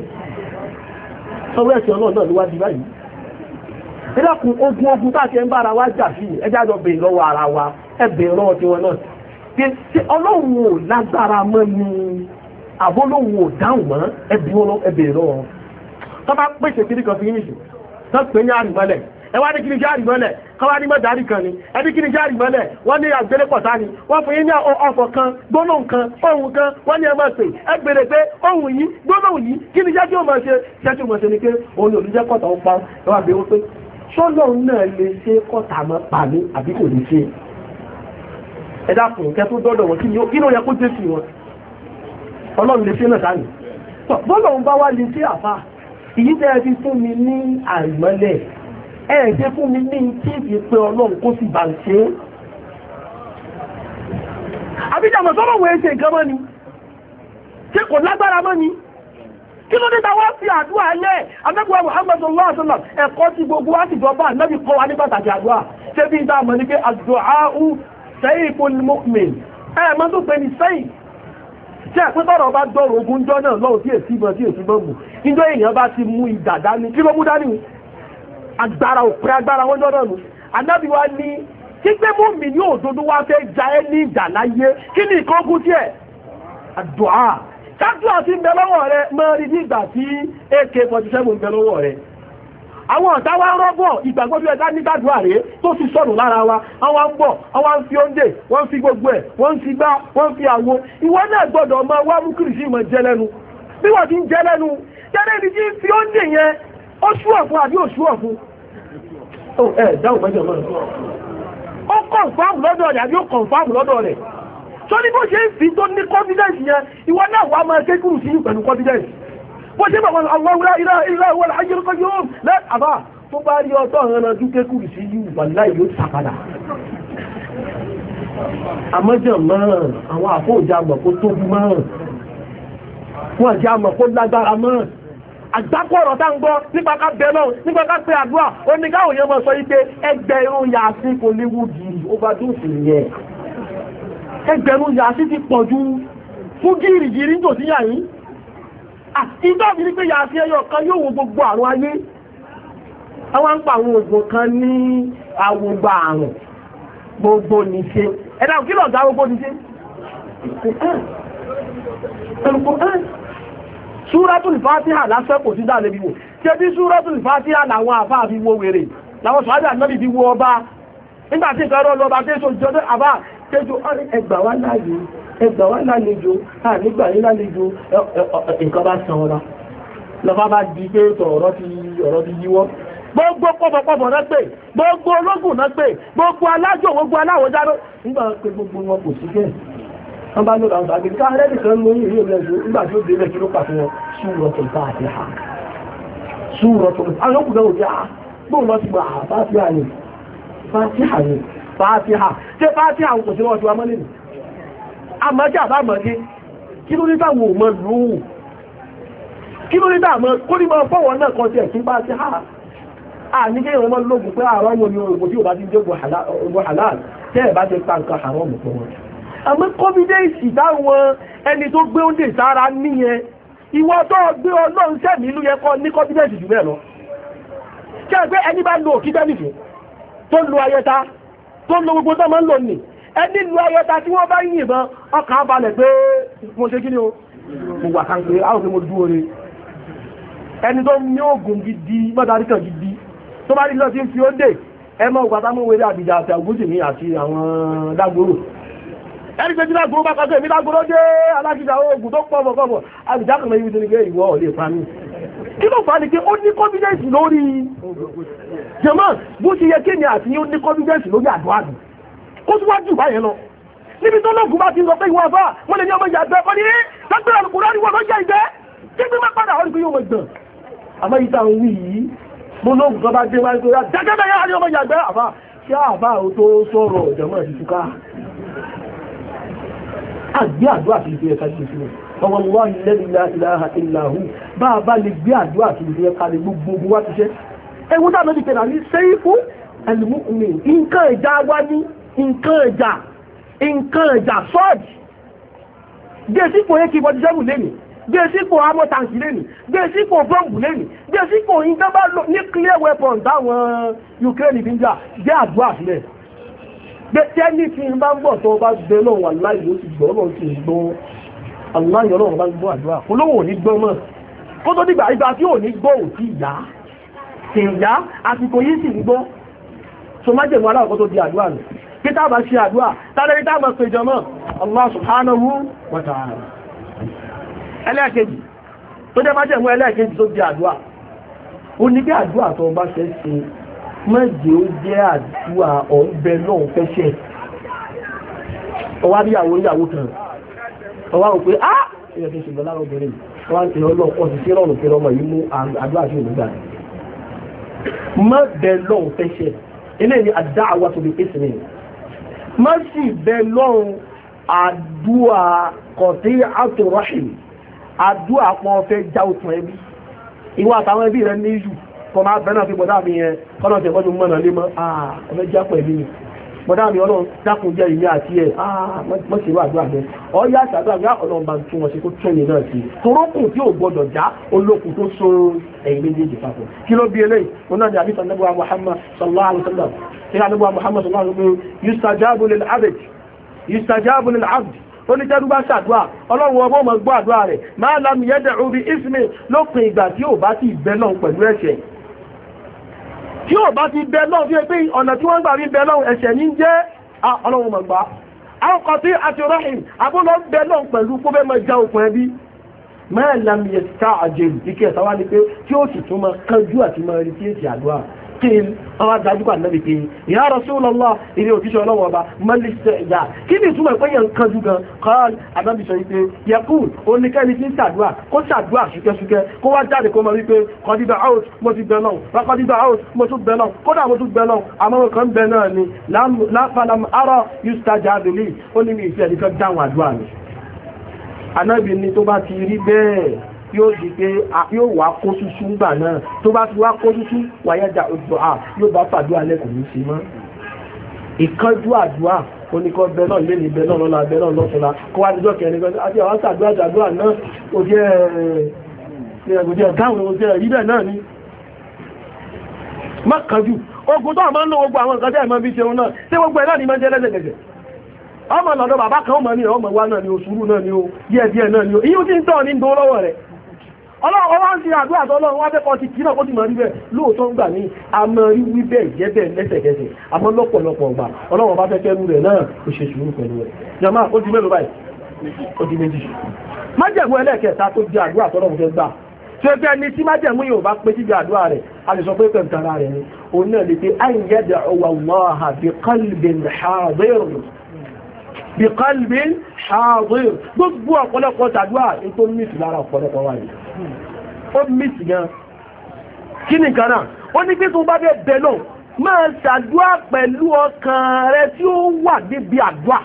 ọwọ́ ẹ̀sìn ọlọ́ọ̀ náà ló wá di báyìí ẹlẹ́kùn ogun ogun táàkì ẹ̀ ń bára wá jà sí ẹjá jọ bèèrè lọ́wọ́ ara wa ẹ bèèrè lọ́wọ́ tiwọn náà tí ọlọ́run ò lágbára mọ́ ní àbólóhun ò dáhùn mọ́ ẹbí wọn ẹbẹ̀rẹ̀ lọ́wọ́ tó bá pèsè kiri kan fi yín nìṣù tó pè ní àrìmọ́lẹ̀ ẹwà ní kíni jẹ́ àrìmọ́lẹ̀ kọwàá ní mọ́dárí kan ni ẹbí kíni jẹ́ àrìmọ́lẹ̀ wọ́n ní àgbélépọ̀tá ni wọ́n fún yín ní ọ̀fọ̀ kan gbólóhùn kan ohun kan wọ́n ní ẹmọ́ pé ẹgbẹ̀rẹ̀ pé ohun yìí gbólóhùn yìí kíni jẹ́ tí ó mọ̀ ṣe jẹ́ tí ó mọ̀ ṣe ni pé òun ni olùjẹ́ kọ̀tà ó pa ẹwà bí wọ́n pé ṣọ́lọ́run náà lè ṣe kọ̀tà mọ́ pa mí àbí kò lè ṣe ẹ̀dá fún ìkẹ́ tó dọ́dọ̀ wọn kí ní ó yẹ kó jẹ́ sí wọn ọlọ́run lè ṣe náà sáàrì bọ́lọ̀un bá wá lè ṣe àfá ìyí tẹ́ fi fún mi ní àìmọ́lẹ̀ ẹ̀ẹ́dẹ́ fún mi ní tí ìfì pé ọlọ́run kó sì bá ń ṣe àbíjàmọ̀ sọ́rọ̀ wọ́n ṣe nǹkan mọ́ ni ṣe kò lágbára mọ́ ni kí ló dé ta wá fi àdúrà lẹ́ Ànábì Muhammad sallallahu alaihi wasallam ẹ̀kọ́ tí gbogbo wá sì jọba Ànábì kọ́ wa ní pàtàkì àdúrà ṣe bí ìdá mọ̀ ní pé àdúrà sayful mu'min ẹ̀ mọ́ tó pẹ́ ni sẹ́yìn tí a pín tọ́rọ bá dọ́rọ̀ ogun jọ náà lọ́wọ́ tí èsì bọ̀ tí èsì bọ̀ mú níjọ́ èèyàn bá ti mú ìdà dání kí ló mú dání agbára òpin agbára wọn jọ́nà nù Ànábì wa ní tí pé mú mi ní òdodo wá fẹ́ ja ẹ́ ní ìdà láyé kí ni nǹkan kú díẹ̀ àdúà kájú àti ń bẹ lọ́wọ́ rẹ mọ́ rí nígbà tí A K forty-seven ń bẹ lọ́wọ́ rẹ àwọn ọ̀tá wá rọ́bọ̀ ìgbàgbọ́ bí ẹ̀dá nígbàdúrà rẹ̀ tó fi sọ̀rọ̀ lára wa àwọn ń bọ̀ àwọn ń fi oúnjẹ wọ́n ń fi gbogbo ẹ̀ wọ́n ń fi gbá wọ́n ń fi àwo ìwọ náà gbọ́dọ̀ máa wá mú kìrìsì ìmọ̀ jẹ lẹ́nu bí wọ́n ti ń jẹ lẹ́nu jẹ́rẹ́ ní tí fi oúnjẹ yẹn ó ṣúọ̀ fún àbí ò ṣúọ̀ fún ẹ̀ dáhùn mẹ́jọ mọ́ ó kọ̀ǹfàmù lọ́dọ̀ rẹ̀ àbí ó kọ̀ǹfàmù lọ́dọ̀ rẹ̀ tó ní bó ṣe ń fi tó ní confidence yẹn ìwọ náà wá máa ké kúrù sí pẹ̀lú confidence bó ṣe bàbá àwọn ilá ilá ìwọ̀n ayérúkọ yóò lẹ́ àbá tó bá rí ọtọ́ ọ̀rọ̀ dúké kúrù sí yìí wàlá yóò sàpadà àmọ́jọ̀ mọ́ àwọn àfóòjá mọ̀ kó tóbi mọ́ fún àjẹ́ àmọ̀ kó lágbára mọ́ àgbákọ̀ ọ̀rọ̀ tá ń gbọ́ nípa ká bẹ̀ náà nípa ká pé àdúrà ó ní káwọn èèyàn mọ̀ sọ wípé ẹgbẹ̀rún yàásí kò léwu gìrì overdose yẹn ẹgbẹ̀rún yàásí ti pọ̀ ju fún gìrì gìrì tó sí yàyí ìtọ́bí ní pé yàásí ẹyọ kan yóò wo gbogbo àrùn ayé àwọn ń pa àwọn ògùn kan ní àwògbà àrùn gbogbo níṣe ẹ̀dá kí lọ̀gá gbogbo níṣe Súratul Fatiha lásán kò sí dáadé bí wò tí ẹbí Súratul Fatiha làwọn àfáà fi wo wèrè láwọn sọ́ájà náà bí wo ọba nígbàtí ìfẹ́rọ lọba tẹ́sọ ìjọdẹ́ àbá tẹ́jọ ẹgbà wá láàyè ẹgbà wá lálejò nígbà yí lálejò nǹkan bá san ọba lọba bá di pé ọ̀rọ̀ ti yíwọ́ gbogbo pọ̀pọ̀pọ̀pọ̀ náà pé gbogbo ológun náà pé gbogbo alájò gbogbo aláwọ̀járó nígbà pé gbogbo wọn kò sí gẹ́ wọ́n bá lọ́dọ̀ àwọn àgbẹ̀ká rẹ́dì kan lórí ìrí ìrìnàjò nígbà tí ó délẹ̀ kí ló pàtó wọn Súratul Fatiha Súratul àwọn òkùnrin òjá gbóhùn lọ sí gbà Fatiha ni Fatiha ni Fatiha ṣe Fatiha kò sí wọ́n ti wá mọ́lẹ̀ ni àmọ́jẹ́ àbámọ́jẹ́ kí ló ní táwọn ò mọ́ lóòrùn kí ló ní táwọn kó ní mọ́ fọ́wọ́n náà kan tẹ̀ sí Fatiha à ní kí ìwọ̀n mọ́ lóògùn pé àárọ̀ mọ́ ní oògùn tí ò bá ti jẹ́ ogun halal tẹ́ ẹ̀ bá ti pa nǹkan haram fún wọn àmọ́ kọ́bídẹ́ẹ̀sì táwọn ẹni tó gbé oúnjẹ sára níyẹn ìwọ tó gbé ọlọ́run sẹ́mi ìlú yẹ kọ́ ní kọ́bídẹ́ẹ̀sì jù bẹ́ẹ̀ lọ kí ẹgbẹ́ ẹni bá lo òkídẹ́ẹ̀lì fún tó lo ayẹta tó lo gbogbo tó máa ń lò ní ẹni lo ayẹta tí wọ́n bá yìnbọn ọkàn balẹ̀ pé mo ṣe kí ni o mo wà kan pé àwọn mo dúró re ẹni tó ní oògùn gidi mọ́tàrí kan gidi tó bá rí lọ sí fi ó dé ẹ mọ́ ògbàtà mọ́ wẹ́rẹ́ àbìjà àti àgúsì àti àwọn dágbòrò ẹni pé tí lágbòrò bá kọjọ́ ìmí lágbòrò dé alájíjà ogun tó pọ̀ bọ̀kọ̀bọ̀ àbìjákùnrin yìí tó ní pé ìwọ ò lè pa mí kí ló fà ní pé ó ní confidence lórí jẹmọ́ bó ṣe yẹ kéèyàn àti ó ní confidence lórí àdúrádù kó tó wájú báyẹn lọ níbi tó lọ́gùn bá ti sọ pé ìwọ̀n fà wọ́n lè ní ọmọ ìyàgbẹ́ kọ́ ní lágbèrè àlùkùnrin àríwọ̀ lọ́jọ́ ìgbẹ́ kí gbé má padà wọ́n ní pé yóò mọ̀ gbọ̀n àmọ́ ìta ń wí yìí mo lóògùn kan bá dé wáyé tó yá jẹ́gẹ́gẹ́ yá ní ọmọ ìyàgbẹ́ àfà kí àfà ò tó sọ̀rọ̀ ìjọmọ́ ìtìtúká àgbé àdúrà sí ìfẹ́ ẹ̀ka ṣe sílẹ̀ ọmọ wọ́n ilẹ̀ ìlàhà ìlàhù bá a bá lè gbé àdúrà sí ìfẹ́ ẹ̀ka lè gbogbo wá ti ṣẹ́ ẹwọ́n dáa lọ́dí pẹ̀lú àní sẹ́yìnfú ẹlùmúkùnmí nǹkan ẹ̀já wá ní nǹkan ẹ̀já nǹkan ẹ̀já sọ́ọ̀dì gbé sípò ak forty-seven lẹ́nì gbé sípò amọ̀ tàǹkì lẹ́nì gbé sípò bọ́ǹbù lẹ́nì gbé sípò ìjọba nuclear weapon táwọn Ukraine fi ń jà jẹ́ àdúrà sílẹ̀ tẹ́lí fi ń bá ń bọ̀ tó bá gbé náà wà láì ló ti gbọ́ náà ti gbọ́ aláyọ̀ náà bá ń gbọ́ àdúrà olówó ò ní gbọ́ mọ́ kó tó dìgbà ìgbà tí ò ní gbọ́ ò tí ìyá tí ìyá àsìkò yìí sì ń gbọ́ so má jẹ̀mú aláwọ̀ tó di àdúrà nù kí tá bá ṣe àdúrà tálẹ́rí tá mọ̀ péjọ mọ́ Allah subhanahu wa ta'ala ẹlẹ́ẹ̀kejì tó jẹ́ má jẹ̀mú ẹlẹ́ẹ̀kejì tó di àdúrà ó ní bí àdúrà tó bá ṣe ṣe mẹ́jẹ̀ ó jẹ́ àdúrà ọ̀bẹ náà fẹ́ṣẹ́ ọwá bí àwọn ìyàwó kan ọwá ò pé ah ẹ̀yẹ̀ tó ṣùgbọ́n lára obìnrin wá ń tẹ̀yọ́ lọ pọ̀ sí sí rọrùn pé ọmọ yìí mú àdúrà sí òmìnira mẹ́bẹ̀ náà fẹ́ṣẹ́ ilé ni àdáwà tó lè pèsè ní mẹ́ sì bẹ lọ́rùn àdúrà kọ̀tí àtòrọ́ṣìn àdúrà pọ̀ fẹ́ já òtún ẹbí ìwọ àtàwọn ẹbí rẹ ní ìjù kọ máa bẹ́nà fi bọ̀dá mi yẹn kọ́nà tẹ̀ fọ́jú mọ́nà lé mọ́ àà ẹgbẹ́ jẹ́ pẹ̀lú ni bọ́dá mi ọlọ́run dákun jẹ́ ilé àti ẹ̀ mọ́ sí àdúrà bẹ́ẹ̀ ọ̀yá àṣàdúrà bí ọlọ́run bá tún wọn ṣe kó tún ní náà sí torókùn tí ò gbọdọ̀ já olókùn tó so ẹ̀yìn méjèèjì papọ̀ kí ló bí eléyìí wọn náà ní àbí sànẹ́bùwà Muhammad sallallahu alaihi wasallam ṣe ànẹ́bùwà Muhammad sallallahu alaihi wasallam yustajabu lil abd yustajabu lil abd ó ní tẹ́lú bá ṣàdúrà ọlọ́run ọmọ ọmọ gbọ́ àdúrà rẹ̀ máa lámì yẹ́dẹ̀ orí ismi lópin ìgbà tí ò bá ti bẹ́ lọ́n pẹ̀lú ẹ̀ṣẹ̀ tí ò bá ti bẹ́ lọ́n fi pé ọ̀nà tí wọ́n gbà rí bẹ́ lọ́n ẹ̀ṣẹ̀ ní jẹ́ ọlọ́run ọmọ gbà àwọn kan tí àti rahim abúlọ́ bẹ́ lọ́n pẹ̀lú kó bẹ́ mọ já okùn ẹbí máa lámì yẹ ká àjẹlù ike ẹ̀sán wá ní pé tí ó sì tún mọ kánjú àti mọ rí tí èsì àdúrà kíl àwọn adájúkà náà pé ya Rasulullah ilé òtíṣẹ́ ọlọ́wọ́ ọba mọ́lẹ́sẹ̀ ìjà kí ni ìtumọ̀ ìpẹ́yẹ ń kanjú gan kọ́ọ̀lù àdábìsọ wípé yakul oníkẹ́ni tí ń ṣàdúà kó ṣàdúà ṣúkẹ́ṣúkẹ́ kó wá jáde kó mọ̀ wípé kọ́díbà out mo ti bẹ̀ náà rákọ́díbà out mo tún bẹ̀ náà kódà mo tún bẹ̀ náà àmọ́ kan bẹ̀ náà ni láfàlàm arọ́ yustajabu li ó ní mi ìfẹ́ nìkan dáhùn àdúrà mi anábì ni tó bá ti rí bẹ́ẹ̀ yóò di pé yóò wá kó ṣúṣú ńgbà náà tó bá fi wá kó ṣúṣú wáyájà òjò à yóò bá fàdúrà lẹ́kùn ní sí mọ́ ìkánjú àdúrà oníkọ́ bẹ náà lé ní bẹ náà lọ́la bẹ náà lọ́tọ́la kó wá níjọ́ kẹrin gan àti àwọn sàdúrà àdúrà náà ó jẹ́ ẹ̀ẹ́dẹ̀gbẹ̀jẹ̀ gáwọn ó jẹ́ rí bẹ́ẹ̀ náà ni má kánjú ogun tó àmọ́ ń lo gbogbo àwọn nǹkan tẹ́ ẹ̀mọ́ bí ṣeun náà tí gbogbo ẹ̀ náà ni máa ń jẹ́ lẹ́sẹ̀kẹsẹ̀ ọmọ lọ́dọ̀ bàbá kan ọmọ ní ọmọ wa náà ni òṣùrù náà ni ó díẹ̀díẹ̀ náà ni ó iye tí ń tọ́ ní ń dó lọ́wọ́ rẹ̀ ọlọ́run wá ń ṣe àdúrà tọ́lọ́run wá fẹ́kọ́ ti kí náà kó ti mọ̀ rí bẹ́ẹ̀ lóòótọ́ ń gbà ní àmọ́ rí wí bẹ́ẹ̀ jẹ́ bẹ́ẹ̀ lẹ́sẹ̀kẹsẹ̀ àmọ́ lọ́pọ̀lọpọ̀ ọgbà ọlọ́run bá fẹ́kẹ́ rú rẹ̀ náà ó ṣe sùúrù pẹ̀lú rẹ̀ jàmá ó di mélòó báyìí ó di méjì májẹ̀mú ẹlẹ́ẹ̀kẹta tó di àdúrà tọ́lọ́run fẹ́ gbà tí ó fẹ́ ní tí májẹ̀mú yóò bá pé síbi àdúrà rẹ̀ a lè sọ pé pẹ̀lú tara rẹ̀ ni òun náà lè pe àyẹ̀dẹ̀ ọwọ́ bi qalbin hadir bi qalbin hadir gbogbo ọ̀pọ̀lọpọ̀ tàdúrà tó mìtì lára ọ̀pọ̀lọpọ̀ wà ní ó mìtì gan kí ni kan náà ó ní pé tó bá bẹ́ bẹ̀ náà máa ṣàdúrà pẹ̀lú ọkàn rẹ tí ó wà níbi àdúrà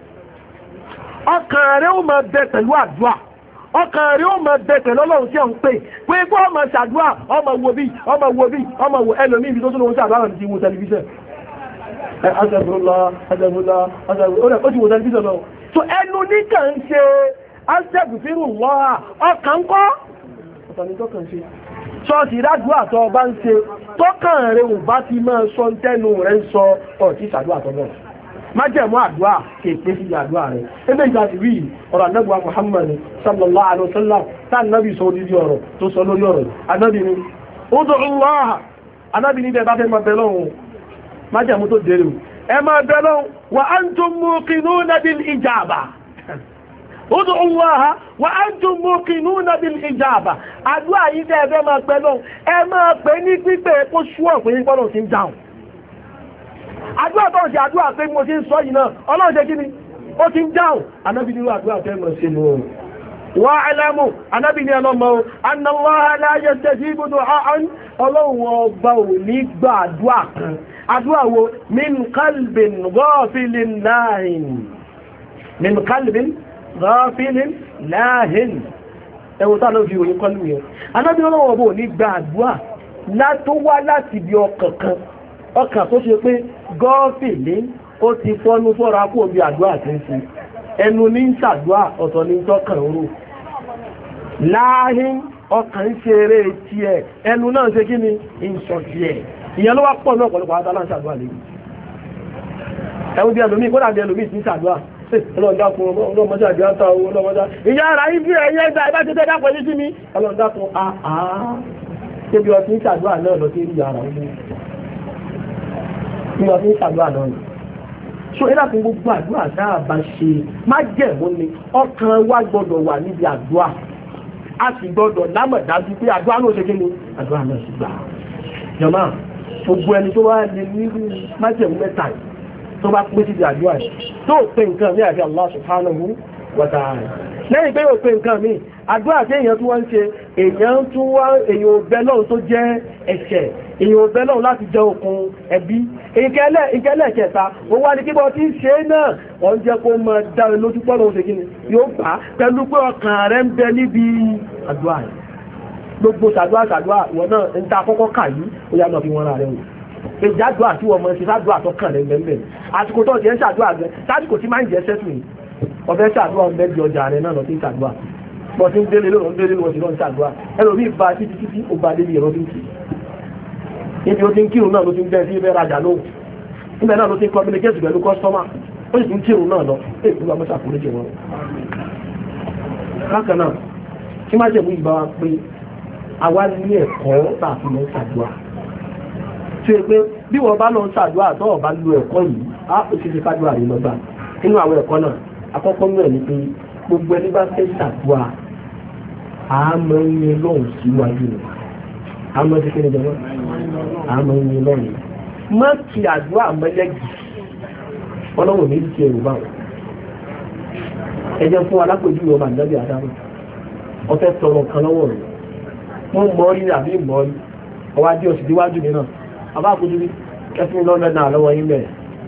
ọkàn rẹ ó máa bẹ pẹ̀lú àdúrà ọkàn rẹ ó máa bẹ pẹ̀lú ọlọ́run tí ó ń pè pé kó ọmọ ṣàdúrà ọmọ wo bí ọmọ wo bí ọmọ wo ẹlòmí ibi tó tún lóun ṣàdúrà ti wo tẹlifíṣàn Aṣẹ́gbùrúlá, aṣẹ́gbùrúlá, aṣẹ́gbùrúlá, ó ti wò tẹlifíṣàn náà. So ẹnu ní kàn ń ṣe aṣẹ́gbùrúlá, ọkàn kọ́, ọ̀tọ̀ ni tó kàn ṣe. Ṣọ́ọ̀tì ìdádúrà tó bá ń ṣe, tó kàn rẹ̀ ò bá ti máa sọ tẹ́nu rẹ̀ ń sọ ọ̀tí ìṣàdúrà tó náà. Má jẹ̀mú àdúrà kéèké sí àdúrà rẹ̀. Ebe ìjà ti rí ọ̀rọ̀ Ànábì Muhammad sallallahu alaihi wasallam tá Ànábì sọ odidi ọ̀rọ̀ tó sọ lórí ọ̀rọ̀. Ànábì ni, ud'u Allah, Ànábì ni bẹ́ẹ̀ bá fẹ́ máa bẹ lọ́hùn májẹ̀mú tó dèrè ẹ máa bẹ̀rẹ̀ wa antum muqinuna bil ijaba ud'u Allah wa antum muqinuna bil ijaba àdúrà yìí tẹ́ ẹ̀fẹ́ máa pẹ́ lọ́wọ́ ẹ máa pẹ́ ní pípẹ́ kó ṣúọ̀ pé gbọ́dọ̀ sí ń dáhùn àdúrà tó ń ṣe àdúrà pé mo ti ń sọ yìí náà ọlọ́run ṣe kí ni ó ti ń dáhùn anábì nínú àdúrà tẹ́ mọ̀ sí nù wa'lamu anábì ní ọlọ́mọ anna Allaha la yastajibu du'a'an ọlọ́run ọba ò ní gbà àdúrà kan àdúrà wo min qalbin ghafilin láhìn min qalbin ghafilin láhìn ẹwọ tá ló fi òyìn kọlù yẹn anábí ọlọ́wọ́ bó ní gba àdúrà látó wá láti bí ọkàn kan ọkàn tó ṣe pé gọ́ọ̀fìlì ó ti fọ́nú fọ́ra kú omi àdúrà tí ń fi ẹnu ní ṣàdúrà ọ̀tọ̀ ní tọ́kàn oró láhìn ọkàn ń ṣeré tí ẹ ẹnu náà ṣe kí ni ìṣọ̀ tí ẹ ìyẹn ló wá pọ̀ náà pọ̀lọpọ̀ àtàlà ń ṣàdúrà lè ẹ̀wọ́n bí ẹlòmí kó dàbí ẹlòmí tí ń ṣàdúrà ọlọ́ọ̀dákun ọlọ́mọdé àjẹ́ àtà owó ọlọ́mọdé ìyá ara ibi ẹ̀yẹ ẹgbà ẹgbà tẹ́tẹ́ dápọ̀ ní sí mi ọlọ́ọ̀dákun àá tẹ́bí ọtí ń ṣàdúrà náà lọ sí rí ara ọmọ ní ọtí ń ṣàdúrà náà ni so ẹ̀dá fún gbogbo àdúrà dáa bá ṣe má jẹ̀mú ni ọkàn wa gbọ́dọ̀ wà níbi àdúrà a sì gbọ́dọ̀ lámọ̀dájú pé àdúrà náà ṣe kí ni àdúrà náà sì gbà jọmọ́ gbogbo ẹni tó wá lè ní májẹ̀mú mẹ́ta tó bá pín sí àdúrà tó pè nǹkan ní àti Allah subhanahu wa ta'ala lẹ́yìn pé yóò pè nǹkan mi àdúrà tí èèyàn tó wá ń ṣe èèyàn tó wá èèyàn òbẹ́ lọ́run tó jẹ́ ẹ̀ṣẹ̀ èèyàn òbẹ́ lọ́run láti jẹ́ okùn ẹbí ìkẹ́lẹ̀ kẹta ó wá ní kíbọ̀ tí ń ṣe náà wọ́n jẹ́ kó mọ dáre lójú pọ́lọ̀ oṣù kìíní yóò bá pẹ̀lú pé ọkàn rẹ̀ ń bẹ níbi àdúrà yìí gbogbo ṣàdúrà ṣàdúrà ìwọ̀n náà ń ta kọ́kọ́ kà yìí ó yá lọ fi wọ́n ra rẹ̀ wò ìjádùá tí wọ́n mọ̀ sí sádùá tó kàn lẹ́gbẹ̀ẹ́ mẹ́rin àsìkò tó jẹ́ ń ṣàdúrà gan sásìkò tí máa ń jẹ́ sẹ́tù yìí ọ̀fẹ́ ṣàdúrà ń bẹ́ di ọjà rẹ̀ náà lọ sí ṣàdúrà bọ́ tí ń délé lóòrùn ń délé lóòrùn sí lọ́n ṣàdúrà ẹlòmíì bá títí títí ó bá débi ẹ̀rọ bíi ibi ó ti ń kírun náà ló ti ń bẹ́ẹ̀ sí ibẹ̀ rajà lóhùn níbẹ̀ náà ló ti ń communicate pẹ̀lú kọ́sítọ́mà ó sì tún kírun náà lọ èyí tó bá mọ́ ṣàkóríjì wọn. bákan náà tí má jẹ̀mú ìbá wa pé àwa ní ẹ̀kọ́ tá a fi lọ ṣàdúrà tí ó pé bí wọ́n bá lọ ṣàdúrà tó ọ̀bá lo ẹ̀kọ́ yìí á ó ti fi ṣàdúrà rí lọ́gbà nínú àwọn ẹ̀kọ́ náà àkọ́kọ́ náà ni pé gbogbo ẹni bá fẹ́ ṣàdúrà àmọ́ iye lọ́hùn síwájú rẹ̀ àmọ́ ti kéde jẹmọ́ àmọ́ iye lọ́hùn má kí àdúrà mọ́lẹ́gì ọlọ́run ní ti ẹ̀rù báwọn ẹjẹ́ fún alápòjú ọba ìdábì àdámù ọfẹ́ tọrọ kan lọ́wọ́ rẹ̀ wọ́n mọ́ rí àbí mọ́ rí ọwá dí òsì díwájú mi náà abáàkójú bí ẹfún lọ́nà náà lọ́wọ́ yín mẹ́ẹ̀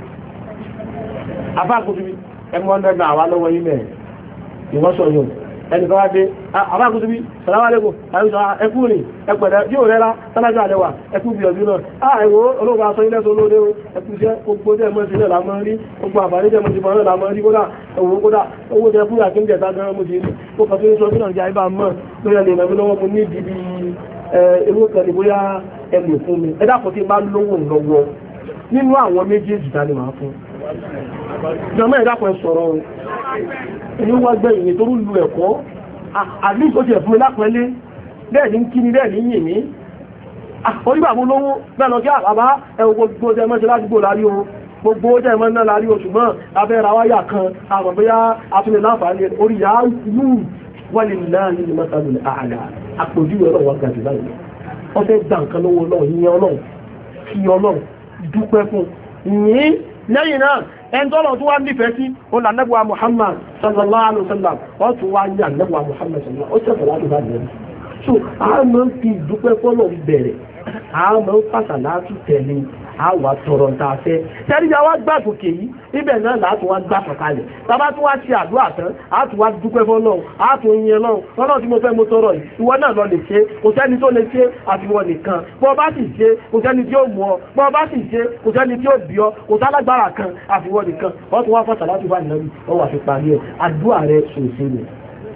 abáàkójú bí ẹmú lọ́nà náà wá lọ́wọ́ yín mẹ́ẹ̀ ìwọ́sọ̀ yóò ẹni kan wá dé abáàkójú bí sàlámàlẹ́kùn ẹkú rìn ẹpẹ̀lẹ̀ yóò rẹ́lá tánájú àlẹ́wà ẹkú bí ọdún náà àìwò olóògbà aṣọ ilẹ̀ tó lóde ẹkú iṣẹ́ gbogbo jẹ́ mọ́ sílẹ̀ lámọ́ rí gbogbo àbárí jẹ́ mọ́ sí mọ́ lámọ́ rí kódà owó kódà owó jẹ́ fún àkíńjẹ̀ tá gan mo ti rí ó kàn fi ń sọ sínú ìjà ibà mọ́ lórí ẹlẹ́ ìrìnàmí lọ́wọ́ mo ní ìdíbi ewé kan ní bóyá ẹlò fún mi ẹ̀dá kan tí bá lówó lọ́wọ́ nínú àwọn méjèèjì tá ni màá fún jọmọ́ ẹ̀dá kan sọ̀rọ̀ ẹni wá gbẹ̀yìn tó rú lu ẹ̀kọ́ àbí ìkọ́sí ẹ̀fún mi lápẹ́lé bẹ́ẹ̀ ní kí ni bẹ́ẹ̀ ní yìn mí orígbàmú lówó bẹ́ẹ̀ lọ kí àbá ẹwọ gbogbo jẹ́ mọ́ sí ládùúgbò lárí o gbogbo jẹ́ mọ́ náà lárí o ṣùgbọ́n abẹ́ra wáyà kan àwọn bóyá atúnlẹ̀ láǹfààní orí yà yú wọ́n lè láàrin ní mọ́sálù àlà àpòjú ọlọ́wọ́ gàjù báyìí wọ́n fẹ́ gbà nǹkan lọ́wọ́ ọlọ́run yíyan ọlọ́run fi ọlọ́run dúpẹ́ fún yìí lẹ́yìn náà ẹn tọ́lọ̀ tó wá nífẹ̀ẹ́ sí ó là nẹ́bùwà Muhammad sallallahu alaihi wasallam wọ́n tún wá ní ànẹ́bùwà Muhammad sallallahu ó tẹ́fẹ̀ láti bá nẹ́bù so a máa ń fi dúpẹ́ fọ́lọ̀ bẹ̀rẹ̀ a máa ń fàṣà láti tẹ̀lé àwà tọrọ ta fẹ́ tẹ́lẹ̀ wá gbà gòkè yìí ibẹ̀ náà láti wá gbà sọ̀kalẹ̀ tàbá tún wá ṣe àdúrà tán a tún wá dúpẹ́ fọ́lọ́run a tún yin Ọlọ́run lọ́nà tí mo fẹ́ mo tọrọ yìí ìwọ náà lọ lè ṣe kò sẹ́ni tó lè ṣe àfiwọ́ nìkan bọ́ bá sì ṣe kò sẹ́ni tí ó mú ọ bọ́ bá sì ṣe kò sẹ́ni tí ó bí ọ kò sálágbára kan àfiwọ́ nìkan wọ́n tún wá fọ́sà láti bá nìyẹn wọ́n wà fi parí ẹ̀ àdúrà rẹ̀ ṣòṣe rẹ̀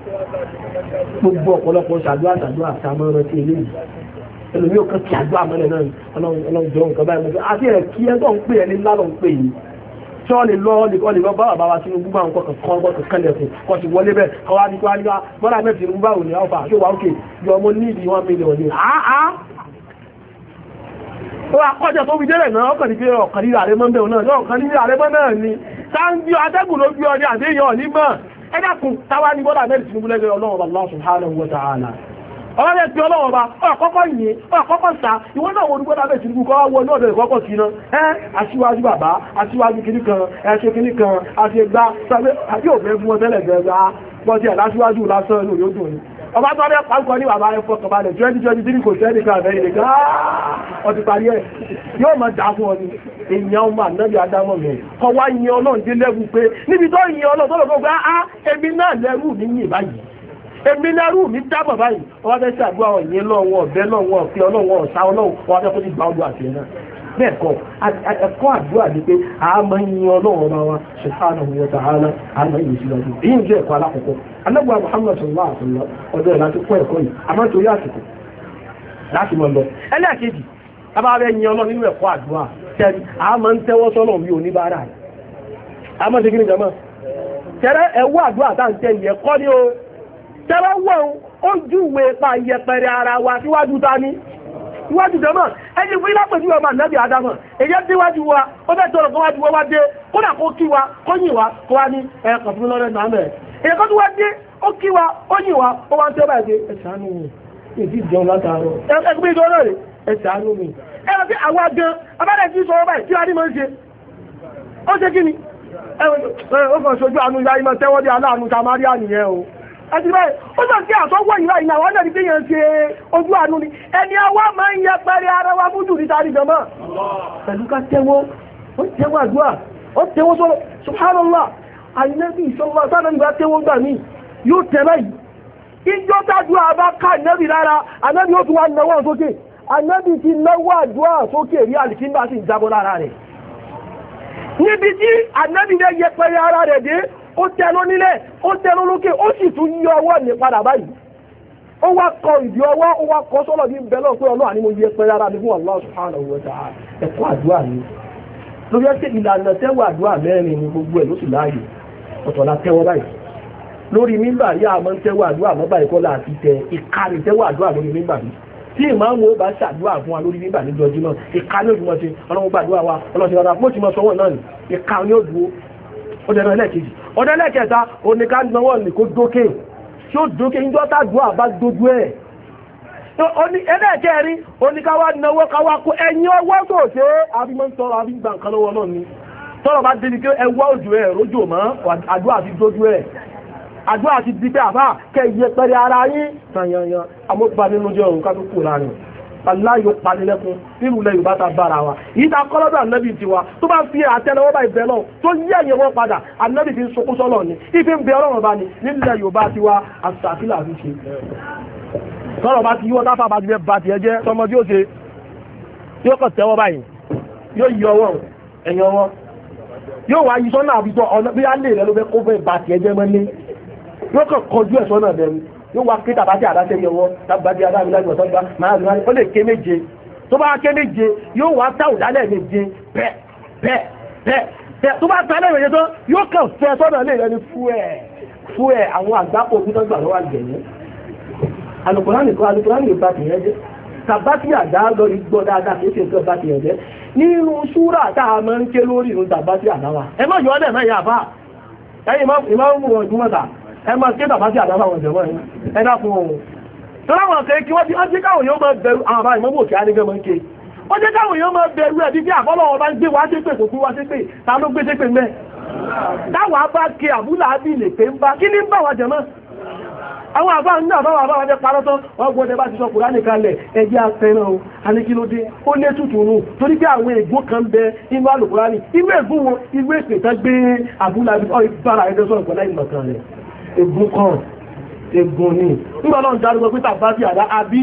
gbogbo ọ̀pọ̀lọpọ̀ ṣàdúrà ṣàdúrà ṣàmọ́ràn sí eléyìí ẹlòmí ò kàn kí àdúrà mọ́lẹ̀ náà ọlọ́run jọ nǹkan báyìí mọ́ àti ẹ̀ kí ẹ tó ń pè ẹni ńlá lọ ń pè yìí tí wọ́n lè lọ nìkan lè lọ bá bàbá wa sínú gbúgbà nǹkan kan ọkọ̀ kẹlẹ̀ fún kọ́ sí wọlé bẹ́ẹ̀ kọ́ wá ní kí wá ní wá bọ́lá mẹ́tì ní gbúgbà òní alfa yóò wá òkè yọ ọmọ ní ìdí one million ní àá ó wá kọjá tó fi délẹ̀ náà ọkàn ní pé ọkàn nílò àrẹ mọ́bẹ̀ náà ọkàn nílò àrẹ mọ́ náà ni sáńgbí atẹ́gùn ló gbé ọdí àdéyàn nímọ̀ ẹ dákun táwa ní bọ́lá mẹ́tì ní gbúgbà ọlọ́run Allah subhanahu wa ta'ala ọlọ́rẹ́ tí ọlọ́wọ́ bá ọ̀kọ́kọ́ yìí ọ̀kọ́kọ́ sá ìwọ́n náà wọ́n gbọ́dá bẹ̀ẹ̀ tìrìbù kọ́ wọ́n náà bẹ̀rẹ̀ kọ́kọ́ sí náà ẹ́ aṣíwájú bàbá aṣíwájú kìíní kan ẹ̀ṣẹ́ kìíní kan àti ẹgbá sáré àti òfin fún wọn tẹ́lẹ̀ gẹ̀ẹ́gẹ́ bọ́dí ẹ̀ láṣíwájú lásán lórí ó dùn ní ọba tó rẹ̀ pàápàá ní bàbá ẹ̀fọ́ kọbalẹ̀ twenty twenty three kò tẹ́lẹ̀ kan àbẹ̀rẹ̀ nìkan ọtí parí ẹ̀ yóò máa dà fún ọ ní èèyàn ọmọ ànábì adámọ̀ mi kọ wá yin ọlọ́run dé lẹ́bù pé níbi tó yin ọlọ́run tó lọ́gbọ́n pé á èmi náà lẹ́rù ní yìn báyìí èmi lẹ́rù mi dábọ̀ báyìí wọ́n fẹ́ sí àdúrà ọ̀yẹ́ lọ́wọ́ ọ̀bẹ lọ́wọ́ ọ̀fẹ́ ọlọ́wọ́ ọ̀sá ọlọ́wọ́ wọ́n fẹ́ kó ti gba ọdún àti ẹ̀nà bẹ́ẹ̀ kọ́ ẹ̀kọ́ àdúrà ní pé a máa ń yin ọlọ́wọ́ ọba wa subhanahu wa ta'ala a máa ń yin síwájú èyí ń jẹ́ ẹ̀kọ́ alákọ̀ọ́kọ́ anábùwà Muhammad sallallahu alaihi wasallam ọjọ́ ìlà ti kọ́ ẹ̀kọ́ yìí a máa ń torí àsìkò láti mọ̀ lọ ẹlẹ́ẹ̀kejì a máa bẹ́ yin ọlọ́ nínú ẹ̀kọ́ àdúrà tẹ́lẹ̀ a máa ń tẹ́wọ́ sọ́nà bí oníbàárà rẹ̀ a máa ń ṣe kí ni jama tẹ́lẹ̀ ẹ̀wọ́ àdúrà tá à ń tẹ́ ìyẹn kọ́ ni o tẹ́wọ́ wọ́n ó júwe pa yẹpẹrẹ ara wa síwájú ta ní síwájú jẹmọ́ ẹni fún ilápẹ̀jú ọmọ ànábì Ádámọ̀ èyí tí wájú wa ó fẹ́ tọrọ kan wájú wá dé kódà kó kí wa kó yìn wa kó wá ní ẹ̀kọ̀ fún lọ́rẹ̀ náà mẹ́rẹ̀ èyí kan tó wá dé ó kí wa ó yìn wa ó wá ń tẹ́ báyìí ẹ ṣàánú mi èyí jẹun látàárọ̀ ẹgbẹ́ ìjọ náà rẹ̀ ẹ ṣàánú mi ẹ̀rọ tí àwa gan abájá tí sọ báyìí tí a ní máa ń ṣe ó ṣe kí ni ó kàn ṣojú àánú ìyá ìmọ̀ tẹ́wọ́ dé aláàánú Samaria nìyẹn o àti báyìí ó sọ sí àtọ́wọ́ ìlà ìlà wọ́n náà ní bí yẹn ṣe ojú àánú ni ẹni àwa máa ń yẹ pẹ́rẹ́ ara wa mújù ní tàrí jọmọ́ pẹ̀lú ká tẹ́wọ́ ó tẹ́wọ́ àdúrà ó tẹ́wọ́ sọ́rọ̀ subhanallah àìnẹ́bí ìṣọ́lá sáà nígbà tẹ́wọ́ gbà mí yóò tẹ́ báyìí ìjọ tàdúrà bá ká ìnẹ́bí lára ànẹ́bí ó tún wá náwọ́ sókè ànábì ti náwó àdúrà sókè rí àlìkímbà sì jábọ́ lára rẹ̀ níbi tí ànábì lè yẹpẹrẹ ara rẹ̀ dé ó tẹnu nílẹ̀ ó tẹnu lókè ó sì tún yí ọwọ́ ní padà báyìí ó wá kọ ìdí ọwọ́ ó wá kọ sọ́lọ̀ ní bẹ́lọ̀ pé ọlọ́run ni mo yẹpẹrẹ ara mi fún Allah subhanahu wa ta'ala ẹ̀kọ́ àdúrà ni lórí ẹ́ ìlànà tẹ́wọ̀ àdúrà mẹ́rin ni gbogbo ẹ̀ ló sì láàyè ọ̀tọ̀ la tẹ́wọ́ báyìí lórí mímbà yí àmọ́ tẹ́wọ́ àdúrà mọ́ báyìí kọ́ láti tẹ ìkànnì tẹ́wọ́ àdúrà lórí mímbà yìí tí ìmáàmù ó bá ṣàdúrà fún wa lórí mímbà ní jọjú náà ìkànnì òjúmọ́ ṣe ọlọ́run gbàdúrà wa ọlọ́run ṣe ọ̀dà pọ̀ tí mo sọ wọ́n náà ni ìkànnì ó dúró ọdẹ náà ẹlẹ́ẹ̀kejì ọdẹ ẹlẹ́ẹ̀kẹta oníká náwó ní kó dókè tí ó dókè níjọ́ tàdúrà bá dójú ẹ̀ ẹlẹ́ẹ̀kẹrin oníká wá náwó káwá kó ẹ̀yìn ọwọ́ tó ṣe àbímọ́ ń tọrọ àbí gbà nǹkan lọ́wọ́ náà ni tọ́rọ bá débi pé ẹwọ́ òjò ẹ̀ rójò mọ́ àdúrà ti dójú ẹ̀ àdúrà ti di pé àbá kẹyẹ pẹ̀lẹ̀ ara yín tanyanyan amópa nínú jẹ́ òun ká tó kù láàrin aláyò panilẹ́kún nínú ilẹ̀ Yorùbá ta bára wa yìí ta kọ́lọ́dọ̀ ànábì tiwa tó bá fi àtẹnawọ́ bá ìbẹ̀ náà tó yí ẹ̀yẹ wọn padà ànábì fi ń sokún sọ́lọ̀ ni ife ń bẹ ọlọ́run bá ní nílẹ̀ Yorùbá tiwa àṣàfihàn àfi ṣe tọ́rọ̀ bá ti yíwọ́ táfà bá ti fẹ́ bá ti ẹjẹ́ tọmọ tí ó ṣe yóò kàn tẹ́wọ́ báyìí yóò yí ọwọ́ ẹ̀yìn ọwọ́ yóò wá yí sọ́nà àbíjọ ọ̀nà bí á lè rẹ ló fẹ́ kó fẹ́ bá ti ẹjẹ́ mọ́lé yóò kàn kọjú ẹ̀ sọ́nà bẹ̀rù yóò wá ké tàbátí àdáṣẹ́ yọwọ́ tàbátí adámilájú ọ̀tọ́gbá máa rí wáyé ó lè ké méje tó bá ké méje yóò wá táwùdálẹ̀ méje pẹ́ pẹ́ pẹ́ pẹ́ tó bá tálẹ̀ méje tó yóò kàn fẹ́ sọ́nà lè rẹni fú ẹ̀ fú ẹ̀ àwọn àgbápò òkútọ́gbà lọ́wọ́ àgbẹ̀yẹ́ alùkùránì kọ́ alùkùránì ìbá ti yẹn jẹ́ tàbátí àdá lọ igbó dáadáa kìí ṣe nǹkan bá ti yẹn jẹ́ nínú súrà táà máa ń ké lórí ìrún tàbátí àdáwà ẹ má yọ ọ́dẹ̀ mẹ́yà fáà ẹ̀yìn ìmáà ń mú wọn jùmọ̀ta ẹ máa ké tàbátí àdáwà wọn jẹ̀mọ́ ẹ dákun ohun tó láwọn ọ̀kẹ́ kí wọ́n ti ọ́n jẹ́ káwọn yóò máa bẹ̀rù àwọn àbá ìmọ́bò kí á ní gẹ́mọ́ ń ké wọ́n jẹ́ káwọn yóò máa bẹ̀rù ẹ̀ bí bí àbọ́lọ́wọ́ bá ń gbé wá ṣépè kò kú wá ṣépè ta ló gbé ṣépè mẹ́ táwọn bá ké àbúlà ábì lè pé ń bá kí ní ń bá wa jẹ̀mọ́ àwọn àbá ní àbáwà àbáwà jẹ́ parọ́tọ́ ọgbọ́dẹ bá ti sọ Kùránì kalẹ̀ ẹjẹ́ afẹ́ràn o alẹ́kílódé ó lé tútù nù torí pé àwọn ègún kan bẹ inú Al-Kùránì inú ègún wọn ìwé ìpè tán gbé àbúlà ìbára ẹjọ́ sọ̀rọ̀ pẹ̀lá ìmọ̀kan rẹ̀ ègún kan ègún ni nígbà náà ń darúgbọ pé tàbá sí àdá àbí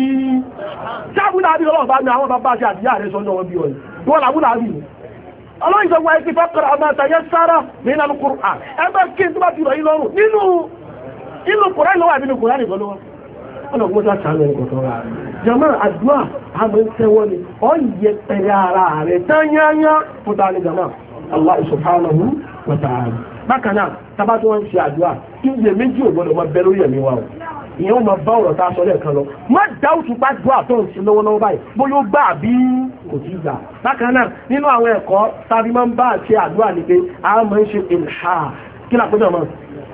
sábúlà àbí ọlọ́ọ̀bá ní àwọn bàbá àti àdíyà rẹ̀ sọ náà wọn bí ọ̀yìn wọ́n làbúlà àbí ọlọ́yìn sọ wáyé pé fọ́kọ̀rọ̀ àmà àtàyẹ sára nínú Al-Kùránì ẹgbẹ́ kí n tó bá ti rọ̀ yín lọ́rùn nínú inú Kùránì lọ́wọ́ àbínú Kùránì lọ́wọ́ ọ̀nà ọgbọ́n tó ṣàánú ẹni kọ̀ọ̀kan rà jàmáà àdúrà àmọ́ ń tẹ́wọ́ ni ọ yẹ pẹ̀lẹ́ ara rẹ̀ tányányá fún ta ní jàmáà Allah subhanahu wa ta'ala bákan náà tábà tó wọ́n ń ṣe àdúrà iye méjì ò gbọ́dọ̀ máa bẹ lórí ẹ̀mí wa o ìyẹn ó máa bá ọ̀rọ̀ tá a sọ lẹ́ẹ̀kan lọ má dáwùtú bá dúà tó ń ṣe lọ́wọ́lọ́wọ́ báyìí bóyá ó gbà bí kò tí gbà bákan náà nínú àwọn ẹ̀kọ́ tàbí máa ń bá àti àdúrà ní pé a máa ń ṣe ìlhà kí làpéjọ mọ́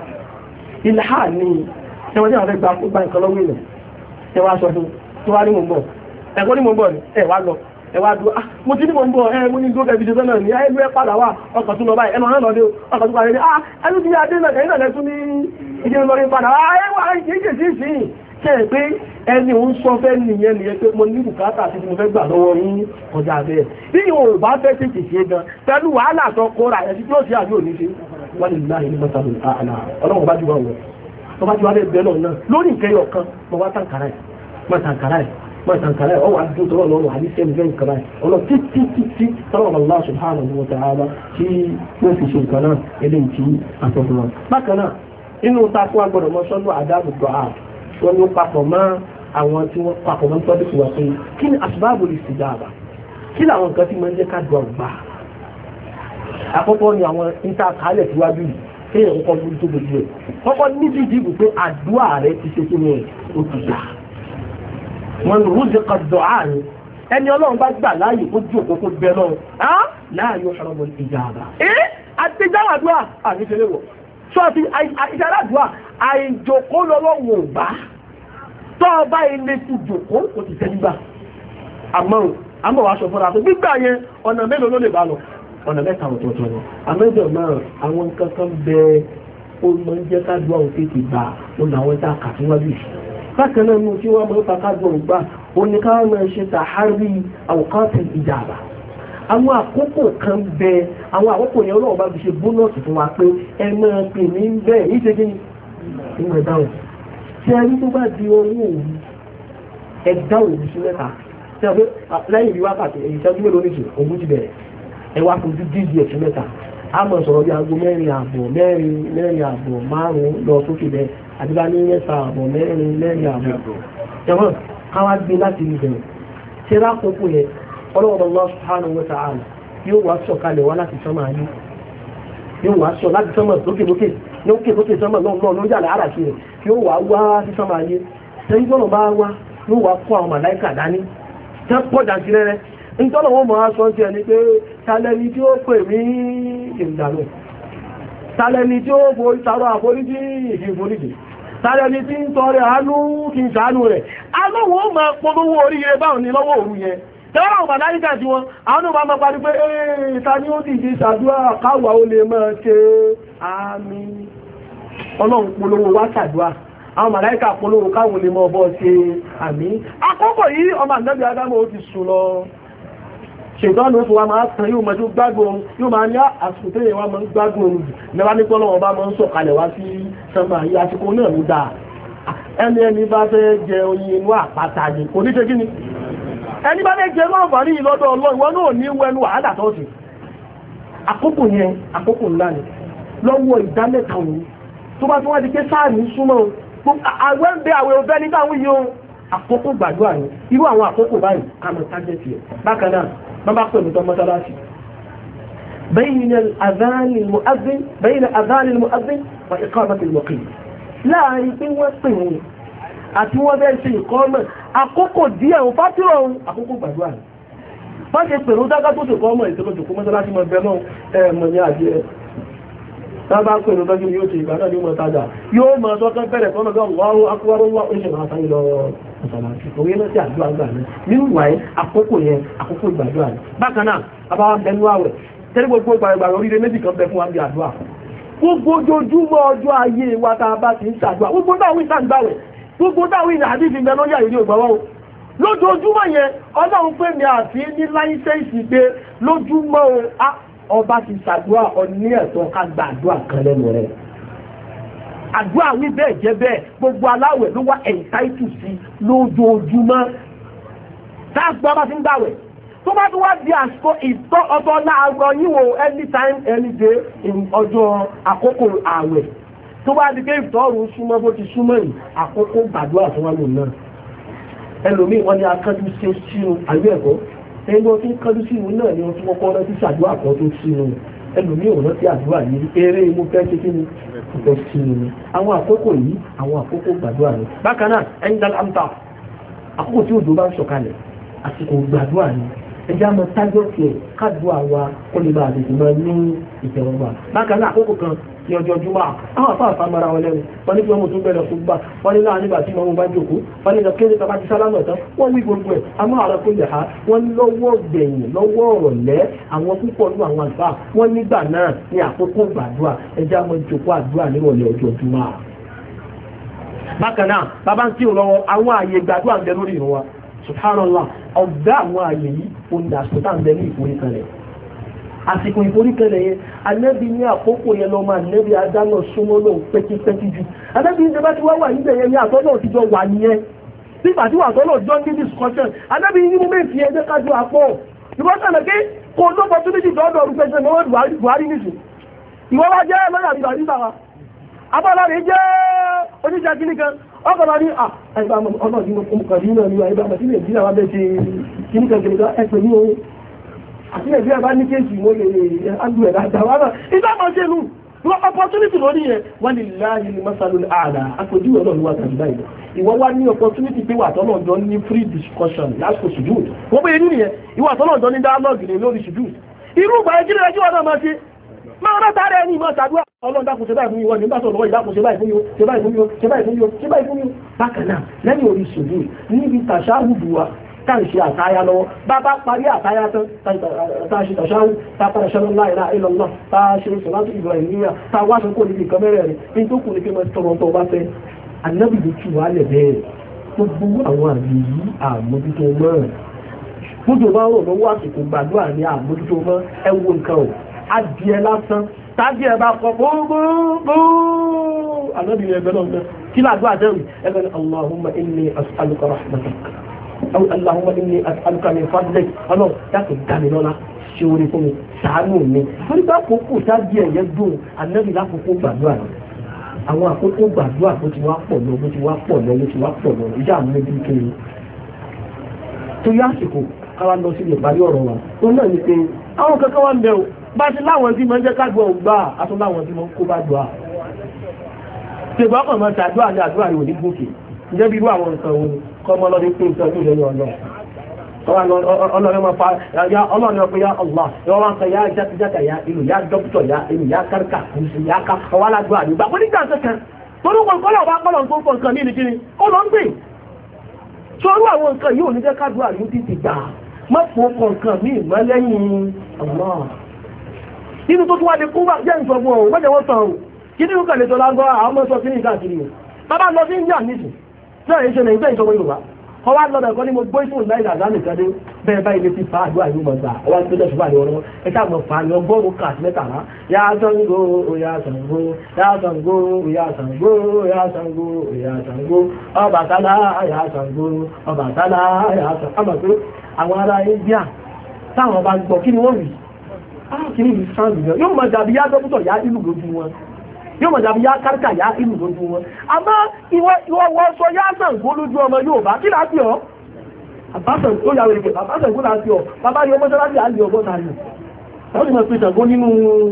ìlhà ní ẹwọ́n tí wọ́n fẹ́ gba nǹkan lọ́wọ́ ilẹ̀ ẹwà sọ fún tó wá ní mò ń bọ̀ ẹ̀kọ́ ní mò ń bọ̀ ní ẹwà lọ ẹwà dúró ah mo ti ní mò ń bọ̀ ẹ mo ní dúró kẹfì jẹ́ náà ní ẹlú ẹ padà wà ọkọ̀ tún lọ báyìí ẹnu ọ̀nà lọ́dẹ ọkọ̀ tún padà ní ah ẹlú ti adé náà kẹ́yìn náà lẹ́tún ní ìdí lọ́rin padà ah ẹwà ìkéjì sí sí ṣe é pé ẹni òun sọ fẹ́ nìyẹn nìyẹn pé mo ní bùkátà àti mo fẹ́ gbà lọ́wọ́ yín ọjà bẹ́ẹ̀ bí ìwọ̀n ò bá fẹ́ tètè ṣe gan pẹ̀lú wàhálà tó kóra ẹ̀ sí tí ó ṣe àbí òní ṣe wọ́n lè láàyè ní mọ́tàlù àlà ọlọ́run bá jù wọ́n wọ̀ tó bá jù wọ́n bẹ́ẹ̀ náà náà lórí ìkẹyọ kan mo wá tàǹkàrà ẹ̀ mọ́ tàǹkàrà ẹ̀ mọ́ tàǹkàrà ẹ̀ ọwọ́ àdúgbò tó lọ́wọ́ àdí sẹ́mi fẹ́ nǹkan báyìí ọlọ́ títí títí tọ́lọ́ Allah subhanahu wa ta'ala tí wọ́n fi ṣe nǹkan náà eléyìí tí àtọ́kùn wọn. bákan náà inú takú agbọ́dọ̀ mọ́ sọ́nù àdáàbò tó a wọ́n ní papọ̀ mọ́ àwọn tí wọ́n papọ̀ mọ́ tọ́jú sí wa pé kí ni asbabul istijaba kí làwọn nǹkan tí máa ń jẹ́ ká dùn àgbà àkọ́kọ́ ni àwọn níta kálẹ̀ síwájú yìí kéèyàn kọ́kọ́ lórí tó gbogbo ẹ̀ kọ́kọ́ níbi ìdìbò pé àdúrà rẹ̀ ti ṣe kí ni ó ti gbà wọn lò ó jẹ́ ká dọ̀ àárín ẹni ọlọ́run bá gbà láàyè ó jú òkókó bẹ lọ́run á láàyè ọ̀ṣọ́rọ̀ mọ́ ìjàmbá ẹ́ àtijọ́ àdúrà àníṣẹ́lẹ̀ wọ̀ sọ́ọ̀tì ìṣàrà àdúrà àìjòkó lọ́wọ́ bá tọ́ ọba ilé ti jòkó kò ti tẹ́ nígbà àmọ́ àmọ́ wàá sọ fúnra pé gbígbà yẹn ọ̀nà mélòó ló lè bá lọ ọ̀nà mẹ́ta ọ̀tọ̀ọ̀tọ̀ ni àmẹ́jọ náà àwọn nǹkan kan bẹ ó máa ń jẹ́ káàdùn àwọn tètè gbà ó làwọn tá a kà síwájú yìí bákan náà nù tí wọ́n máa ń ta káàdùn àwọn gbà ó ní káwọn máa ṣe tàhárí àwòkọ́tì ìjàmbá àwọn àkókò kan bẹ àwọn àkókò yẹn ọlọ́run bá fi ṣe bónọ́ọ̀sì fún wa pé ẹ máa pè ní bẹ́ẹ̀ ní ṣe kí ni ìwọ̀n ìdáhùn tí a ní tó bá di owó òun ẹ dáhùn òun sí mẹ́ta tí a fẹ́ lẹ́yìn ìbí wákàtí èyí ìṣẹ́jú mélòó nìṣe òun ti bẹ̀rẹ̀ ẹ wá fojú dídì ẹ̀sìn mẹ́ta a mọ̀ sọ̀rọ̀ bí aago mẹ́rin ààbọ̀ mẹ́rin mẹ́rin ààbọ̀ márùn-ún lọ sókè bẹ́ẹ̀ àdúrà ní mẹ́ta ààbọ̀ mẹ́rin mẹ́rin ààbọ̀ jẹ́mọ́ káwá gbé láti rí bẹ̀rẹ̀ ṣe rákòókò yẹn ọlọ́run Allah subhanahu wa ta'ala yóò wá sọ̀kalẹ̀ wá láti sánmà ayé yóò wá sọ láti sánmà lókè lókè lókè lókè sánmà náà náà lórí àlẹ́ àràṣe rẹ̀ yóò wá wá sí sánmà ayé ẹni tọ́nà bá wá yóò wá kó àwọn màláìkà dání tẹ́ pọ̀ jàǹtì rẹ̀ nítorí wọn mọ̀ á sọ ti ẹni pé tàlẹ́ni tí ó pè mí ìdànù tàlẹ́ni tí ó forí sàrọ̀ àforíjì ìfìforíjì tàlẹ́ni tí ń tọrẹ àánú kí n ṣàánú rẹ̀ alówó máa polówó oríire báwọn ní lọ́wọ́ òru yẹn tẹ́wọ́n àwọn màláìkà tí wọn àwọn ọmọ máa parí pé ee ta ni ó dìde ṣàdúrà káwà ó lè máa ṣe àmín ọlọ́run polówó wá ṣàdúrà àwọn màláìkà polówó káwọn lè máa bọ́ ṣe àmín àkókò yìí ọmọ ànábì Ádámù ó ti sùn lọ ṣètọ́nù fún wa máa tàn yóò mọ́jú gbádùn ohun yóò máa ní àsìkò tó yẹ wá máa ń gbádùn ohun lẹ́wà ní pọ́lọ́wọ́ bá máa ń sọ̀kalẹ̀ wá sí sánmà yìí àsìkò náà ló dáa ẹni ẹni bá fẹ́ jẹ oyin inú àpáta ni kò ní ṣe kí ni ẹni bá fẹ́ jẹ náà fàrí lọ́dọ̀ Ọlọ́run ìwọ náà ní wẹnu wàhálà tó sì àkókò yẹn àkókò ńlá ni lọ́wọ́ ìdámẹ́ta òun tó bá tún wá di pé sáà ní súnmọ́ àwẹ́ ń bẹ àwẹ̀ òfẹ́ ní táwọn yìí àkókò gbàdúrà ní irú àwọn àkókò báyìí kàmọ̀ tájẹ́tì ẹ̀ bákan náà bàbá pẹ̀lú tọ́ mọ́sálásì بين الأذان المؤذن بين أذان المؤذن وإقامة المقيم láàrin pé wọ́n pè wọ́n àti wọ́n bẹ́ẹ̀ ṣe ìkọ́mọ̀ àkókò díẹ̀ ò fátírọ̀ ohun àkókò gbàdúrà ní wọ́n ṣe pèrò dágá tó ṣe kọ́mọ̀ ìtọ́lọ́jù kó mọ́sálásí mọ́ bẹ́ẹ̀ náà ẹ̀mọ̀ ní àjẹ́ tábà pèrò dájú yóò ṣe ìgbà náà ní mọ́ tájà yóò mọ́ sọ́kẹ́ bẹ̀rẹ̀ tọ́nà bí Allahu akbar wá ó ṣe máa sáyé lọ mọ́sálásí òwe náà sí àdúrà gbà ní nínú wáyé àkókò yẹn àkókò ìgbàdúrà ní bákan náà abáwá bẹnu àwẹ̀ tẹ́lẹ̀ gbogbo ìgbàgbà oríire méjì kan bẹ fún wa bí àdúrà gbogbo ojoojúmọ́ ọjọ́ ayé wa tá a bá ti ń ṣàdúrà gbogbo dáwọn ìsàǹgbàwẹ̀ gbogbo dáwọn ìrìn àdíjì ìgbẹ́ lọ́yà ìrí ògbàwọ́ lójoojúmọ́ yẹn ọlọ́run pé mi àti ní láìsẹ́ǹsì pé lójúmọ́ ọba ti ṣàdúrà ọní ẹ̀tọ́ ká gba àdúrà kan lẹ́nu rẹ̀ àdúrà wí bẹ́ẹ̀ jẹ́ bẹ́ẹ̀ gbogbo aláwẹ̀ ló wá ẹ̀ǹtáìtù sí lójoojúmọ́ táàgbà bá ti ń gbàwẹ̀ tó bá tún wá di àsìkò ìtọ́ ọjọ́ láàárọ̀ yíwo anytime any day ọjọ́ àkókò ààwẹ̀ tó bá di pé ìtọ́rù súnmọ́ bó ti súnmọ́ yìí àkókò gbàdúrà fún wọn náà ẹlòmíì wọ́n ní akánjú ṣe sínú àgbẹ̀ ẹ̀kọ́ ẹni wọ́n tí ń kánjú sínú náà ni wọ́n tí wọ́n kọ́ rántí ṣàdúrà kan tó sínú ẹlòmíì ò rántí àdúrà yìí eré imú fẹ́ ṣe kí ni ìfẹ́ sínú ni àwọn àkókò yìí àwọn àkókò gbàdúrà ni bákan náà ẹni dá láǹtà àkókò tí òjò bá ń sọ̀kalẹ̀ àsìkò gbàdúrà ni ẹjá mọ tágọ́ọ̀tì ẹ̀ káàdùn àwa kó lè bá àdìsí mọ ní ìtẹ̀wọ̀gbà bákan náà àkókò kan ní ọjọ́ jùmọ̀ àwọn afáàfáà mara wọn lẹ́nu wọ́n ní kí wọ́n mú tún bẹ̀rẹ̀ fún gbà wọ́n ní láàrin nígbà tí wọ́n bá jòkó wọ́n ní lọ kéde tàbá ti sálámọ̀ tán wọ́n wí gbogbo ẹ̀ àmọ́ àrà kó lè ha wọ́n lọ́wọ́ gbẹ̀yìn lọ́wọ́ ọ̀rọ̀lẹ́ àwọn púpọ̀ nínú àwọn àlùfáà wọ́n nígbà náà ní àkókò gbàdúrà ẹjá mọ jòkó àdúrà nírọ̀lẹ́ ọjọ́ jùmọ̀. bákan náà bàbá ń kí lọ́wọ́ àwọn àyè gbàdúrà ń bẹ lórí ìrún wa subhanallah ọ̀gá àwọn àyè yìí ó ní àsìkò ń bẹ ní ìforíkanlẹ̀ àsìkò ìforíkanlẹ̀ yẹn anẹ́bí ní àkókò yẹn lọ máa nẹ́bí adáná súnmọ́ lóun pẹ́kípẹ́kí jù anẹ́bí ní bá ti wá wà níbẹ̀ yẹn ní àtọ́nà òtijọ́ wà nìyẹn nígbà tí wà tọ́nà òtijọ́ ní discussion anẹ́bí ní múmẹ́ǹtì yẹn jẹ́ kájú àpọ̀ ìwọ́n sọ̀rọ̀ pé kò lọ́pọ̀ tó méjì tọ́dọ̀ ọdún pẹ́sẹ̀ ní wọ́n Buhari nìsú ìwọ́n wá jẹ́ lọ́yà àbíbà nígbà wa abọ́lọ́rin jẹ́ oníṣẹ́ kíní kan ọkọ̀lọ́ ní àìbá ọ̀nà ìdí mọ̀kànlí náà ní àìbá àti nàìjíríà wá bẹ́ẹ̀ ṣe kíní kan kìnnìkan ẹ̀pẹ̀ ní ohun àti nàìjíríà bá ní kéèkì wọ́n lè ágbẹ̀ àdáwà náà ìdámọ̀ ṣe nù wọ́n opportunity lórí yẹn wọ́n lè láàyè ní masalul ààlà àpòjúwẹ̀ náà ló wà tàbí báyìí ìwọ wá ní opportunity pé wà tọ́nà jọ ní free discussion lásìkò sùjúd wọ́n bẹ́ẹ̀ nínú yẹn ìwà tọ́nà jọ ní dialogue ní lórí sùjúd irú ìgbà ẹjírí ẹjí wọn náà máa ṣe máa rán tààrẹ ẹni ìmọ̀ ṣàdúrà ọlọ́run dákun ṣe báyìí fún yíwọ́n nígbà tó lọ́wọ́ ìdákun ṣe báyìí fún yíwọ́ ṣe báyìí fún yíwọ́ ṣe báyìí fún yíwọ́ ṣe báyìí fún yíwọ́ bákan náà lẹ́yìn orí ṣòdì níbi tàṣáhùdù wa táà ń ṣe àtáyá lọ́wọ́ bá bá parí àtáyá tán táà ṣe tàṣáhù táà padà ṣẹlẹ̀ la ilaha illallah táà ṣe sọ̀láṣù Ibrahimiyya táà wá sọ kó níbi nǹkan mẹ́rẹ̀ rẹ̀ ní tó kù ní kí wọ́n tọrọ tó bá fẹ́ Ànábì ló tù wá lẹ̀ bẹ́ẹ̀ gbogbo àwọn àmì yìí àmójútó mọ́ gbogbo bá rọ̀ lọ́wọ́ àsìkò gbàdúrà ní àmójútó mọ́ ẹ wo nǹkan ò adìẹ lásán tàbí ẹ̀bá kọ gbogbogbò ànábì ẹgbẹ́ náà kí láàdúrà dẹ́rù ẹgbẹ́ ni Allahumma inni as'aluka rahmatak Allahumma inni as'aluka min fadlik ọlọ́run dákẹ́ dámi lọ́la ṣe orí fún mi ṣàánú mi torí bá kókó sáájú ẹ̀yẹ dùn ànábì lákòókò gbàdúrà rẹ̀ àwọn àkókò gbàdúrà bó ti wá pọ̀ lọ bó ti wá pọ̀ lọ bó ti wá pọ̀ lọ ìjà àwọn ẹbí kiri tó yá àsìkò káwá lọ sí ìparí ọ̀rọ̀ wa tó náà ní pé àwọn kankan wá ń bẹ o bá ti láwọn tí máa ń jẹ́ kágbọ́ ògbà àtún láwọn tí máa ń kó bá dùn à ṣègbọ́n ọkàn máa ṣàdúrà ní àdúrà rẹ̀ ò ní gòkè ǹjẹ́ bí irú àwọn nǹkan òun kọ́ mọ́ lọ́dún pé nǹkan ní ìlẹ́yìn ọlọ́ ọlọ́run máa fa ọlọ́run ọ̀pẹ ya Allah yọ wọn kan ya jákèjáka ya ìlú ya dókítọ̀ ya ìlú ya kárìkà kùsù ya ká ọwọ́ aládùn àdúgbà kó nígbà kankan torí wọn kọ́ lọ́wọ́ bá kọ́ lọ́n tó ń fọ nǹkan ní ìdíkiri ó lọ ń gbè sọ́rọ́ àwọn nǹkan yìí ò ní jẹ́ kádùn àdúgbò títì gbà má pò kọ̀ nǹkan mí ìmọ̀ lẹ́yìn Allah nínú tó tún wá lè kó bá jẹ́ ìṣọ̀gbọ̀n ọ̀hún mọ́jẹ̀ wọ́n tàn ọ̀hún kí ní kàlẹ̀ tó lágbọ́ àwọn ọmọ sọ sí ní ìkáàkiri rẹ̀ bàbá lọ sí India nìsìn náà èṣe lè ìgbẹ́ ìṣọ̀gbọ̀n Yorùbá ọwá lọ́dọ̀ ẹ̀kọ́ ní mo gbé ìṣòro láìlà àdáni kẹ́dé bẹ́ẹ̀ báyìí lè fi fa àdúrà yìí mọ̀ gbà ọwá tó lẹ́sùn bá ní ọ̀rọ̀ ẹ̀ká mọ̀ fa ní ọgọ́rùn kàtí mẹ́tàlá yá Ṣàngó oyá Ṣàngó yá Ṣàngó oyá Ṣàngó oyá Ṣàngó oyá Ṣàngó Ọbàtálá yá Ṣàngó Ọbàtálá yá Ṣàngó àmọ̀ pé àwọn ará India táwọn bá gbọ́ kí ni wọ́n rí kí ni ìlú sáǹdì náà yóò mọ̀ dàbí yá dókítọ̀ yá ìlú lójú wọn yóò mọ̀ dàbí yá kárìkà yá ìlú lójú wọn àmọ́ ìwọ wọ́n sọ yá Ṣàngó lójú ọmọ Yorùbá kí láti ọ́ àbáṣàn tó yàwó ìgbẹ̀ àbáṣàn tó láti ọ́ bàbá yọ mọ́sálásí àlè ọgbọ́n tààrí wọ́n ti mọ̀ pé Ṣàngó nínú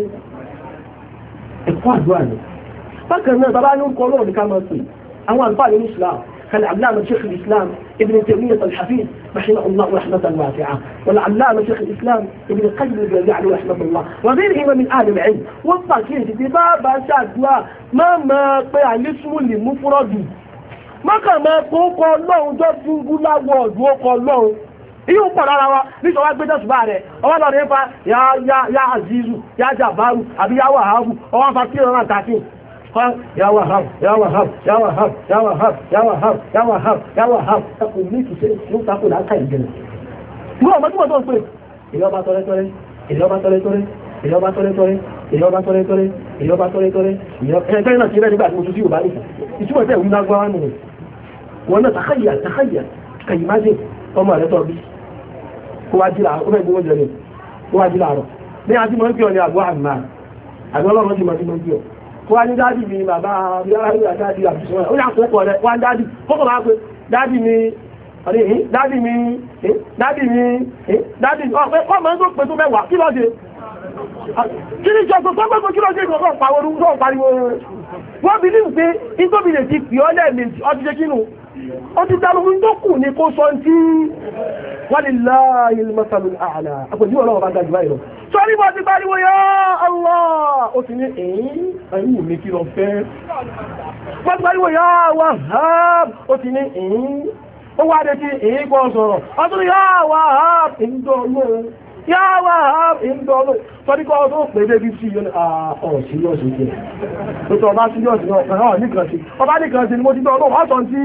ẹ̀kọ́ àdúrà rẹ̀ bákan náà bàbá ní kọ́ lọ́wọ́ ní ká máa pè àwọn àlùfáà ní Islam كالعلامة شيخ الإسلام ابن تيمية الحفيظ رحمه الله رحمة واسعة والعلامة شيخ الإسلام ابن القيم الجوزجاني رحمه الله وغيرهما من أهل العلم والتأكيد بباب شادوا ما ما قيا الاسم المفرد ما كما كوكو الله جو سنغولا وودو كو الله iyo pọ̀ lára wa ní sọ wá gbé dẹ́sùbá rẹ̀ ọwá lọ rẹ̀ fa ya Azizu ya Jabaru àbí ya Wahabu ọwá fa kí ọ̀rọ̀ àtàkì يا وهاب يا وهاب يا وهاب يا وهاب يا وهاب يا وهاب يا وهاب تقول لي شيء لو تقول على كاين جنة هو ما تقول تقول إذا ما تقول تقول إذا ما تقول تقول إذا ما تقول تقول إذا ما تقول تقول إذا ما تقول تقول إذا كان كان كذا نبغى نسوي وبعدين يسوي ده وينا قوانين وانا تخيل تخيل كلمات وما لا تربي هو أجل عارف هو يقول جميل هو أجل عارف ما عندي ما يمكن أن يقول عن ما أقول الله ما عندي ما يمكن wọ́n ní dádì mi bàbá yára dádì àbùsùn ó ní àkókò rẹ̀ wọ́n dádì kókò máa pé dádì mi dádì mi dádì mi dádì ọ̀pẹ́ kọ́ mọ́ tó pẹ́ tó mẹ́wàá kí ló ṣe kí ní jọ tó pẹ́ kí ló ṣe ìgbọ̀n pàwọ́rú pariwo wọ́n bí ní pé ìtóbi lè ti pì ọ́ lẹ́ẹ̀mejì ọdún ṣe kínú ó ti dánú tó kù ní kó sọ tí wọ́n lè láàyè masalul a'la àpòjú ọlọ́wọ́ bá dájú báyìí lọ sọ́rí bọ́ ti pariwo ya Allah ó ti ní ẹ̀yìn ẹ̀yìn mi kí lọ fẹ́ wọ́n ti pariwo ya Wahhab ó ti ní ẹ̀yìn ó wá dé tí èyí kọ́ sọ̀rọ̀ ó tún ní ya Wahhab ìjọ olóòrùn ya Wahhab ìjọ olóòrùn sọ́rí kọ́ tó pè débi sí yóò ní ọ̀ síríọ̀sì jẹ́ tó tọ́ ọba síríọ̀sì náà ọ̀kan náà nìkan sí ọba nìkan sí ni mo ti tọ́ ọlọ́run ọ̀sán tí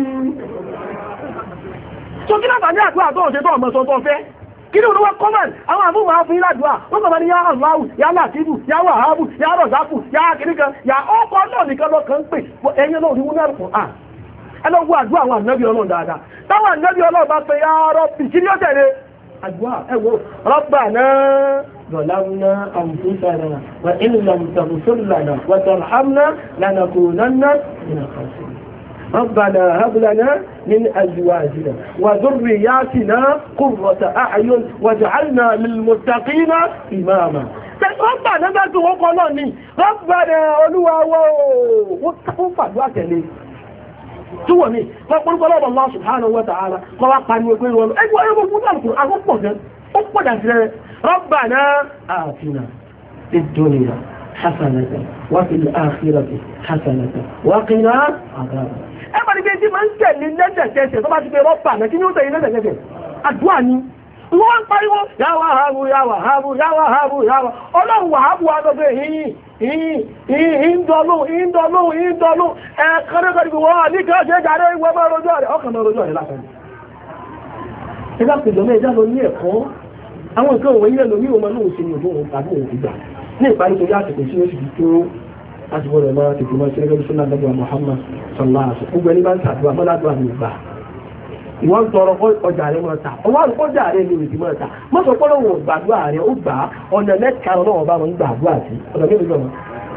so kí náà ní àdúrà tó ṣe tó ọmọ sọ tó fẹ́ kí ní olówó kọ́mọ̀n àwọn àmúhùn àwọn fún ìlàdùá wọ́n kọ̀ mọ́ ní yá Allahu yá Latifu yá Wahhabu yá Razaku yá kìníkan yá ọkọ̀ náà nìkan lọ́kàn pè ẹyẹ náà rí wọ́n náà fún à ẹlọ́gbọ́ àdúrà àwọn ànábì Ọlọ́run dáadáa táwọn ànábì Ọlọ́run bá pe yá Rabbi kí ní ó tẹ̀lé àdúrà ẹwọ́ Rabbana ظلمنا أنفسنا وإن لم تغفر لنا وترحمنا لنكونن من الخاسرين ربنا هب لنا من أزواجنا وذرياتنا قرة أعين واجعلنا للمتقين إماما ربنا ما توقعنني ربنا أولوا وقفوا واتلي تومي فقل قال الله سبحانه وتعالى قال قالوا يقولوا ايوا ايوا فوتان القرآن وقفوا وقفوا ربنا آتنا في الدنيا حسنة وفي الآخرة حسنة وقنا عذاب ẹgbàdì bí i tí ma ń tẹ̀lé lẹ́sẹ̀kẹsẹ̀ tó bá ti pé rọ́pà náà kí ní ó tẹ̀lé lẹ́sẹ̀kẹsẹ̀ àdúrà ní wọ́n ń pariwo ya Wahhabu ya Wahhabu ya Wahhabu ya Wahhabu ọlọ́run Wahhabu wa lọ́gbẹ̀ yìí ìndọ́lú ìndọ́lú ìndọ́lú ẹ̀kọ́rẹ́kọ́rẹ́ wọ́n ní kí ó ṣe jàre ìwọ̀n mọ́ rojọ́ rẹ̀ ọkàn mọ́ rojọ́ rẹ̀ látàrí ẹgbà pẹ̀lú ẹjá lọ ní ẹ̀kọ́ àwọn nǹkan òwò ilẹ̀ lórí ọmọ náà ṣe ní òun tàbí òun ìgbà ní ìparí tó yá àsìkò sí oṣù tó láti gbọ́dọ̀ máa tètè máa ṣe lẹ́gbẹ̀ẹ́ sọ́nà àgbàgbà Muhammad sallallahu alaihi wasallam gbogbo ẹni bá ń sàdúrà mọ́ládùn àmì ìgbà ìwọ́n tọrọ ọjà rẹ̀ mọ́ ta ọwọ́ àrùn ọjà rẹ̀ ní ìrètí mọ́ ta mọ́sọ̀ pọ́lọ́ wọn gbàdúrà rẹ̀ ó gbà ọ̀nà mẹ́ta ọlọ́wọ́ bá wọn gbàdúrà sí ọ̀nà mẹ́rin lọ́wọ́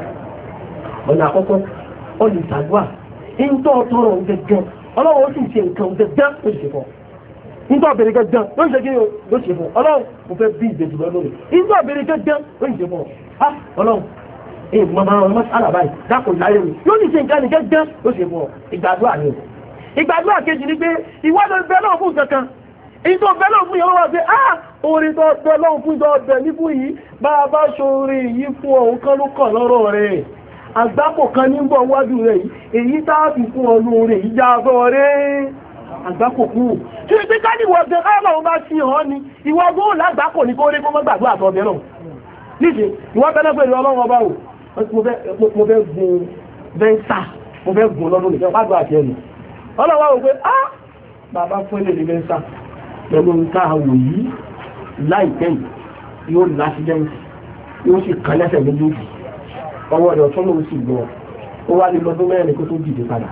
ọ̀nà àkọ́kọ́ ọ̀nà ìtàdúrà ìntọ́ tọrọ gẹ́gẹ́ ọlọ́wọ́ ó sì ṣe nǹkan gẹ́gẹ́ ó sì fọ́ ìntọ́ ọ̀bẹ̀rẹ̀ gẹ́gẹ́ ló ṣe kí ló ṣe fún ọlọ́run mo fẹ́ bí ìbejì lọ lórí ìntọ́ ọ̀bẹ̀rẹ̀ gẹ́gẹ́ ló ṣe fún ọlọ́run èyí mọ̀mọ́ àwọn ọmọ sára báyìí dákò láyé mi yóò ní ṣe nǹkan gẹ́gẹ́ ló ṣe fún ìgbàdúrà ni ìgbàdúrà kejì ni pé ìwádìí bẹ́ẹ̀ náà fún kankan èyí tó bẹ́ẹ̀ náà fún yẹn wọ́n wá pé ah orin tó bẹ́ẹ̀ náà fún ìjọ ọbẹ̀ ní fún yìí bá a bá ṣoore yìí fún ọ̀hún kan ló kàn lọ́rọ̀ rẹ̀ àgbákò kan ní bọ̀ wájú rẹ̀ yìí èyí táàbì fún ọlú rẹ̀ yìí já bọ́ rẹ̀ àgbákò kú tí ó pé ká ní ìwọ̀n gan káàmà bá sí hàn ní ìwọ̀n góò lágbákò ní kó rí kó mọ́ gbàdúrà tó ọbẹ̀ náà níṣe ìwọ̀n bẹ́ẹ̀ pẹ̀lú ọlọ́run ọba ò mo fẹ́ gun bẹ́ńsà mo fẹ́ gun lọ́dún nìkan bá gbà àti ẹnu ọlọ́wọ́ wò pé á bàbá fún ilé ìlú mẹ́sà pẹ̀lú nǹkan àwò yìí láìpẹ́ yìí yóò lásìdẹ́ǹsì yóò sì kan lẹ́sẹ̀ méjèèjì ọwọ́ rẹ̀ ọ̀tún ló sì gbọ́ ó wá ní lọ́dún mẹ́rin kó tó dìde padà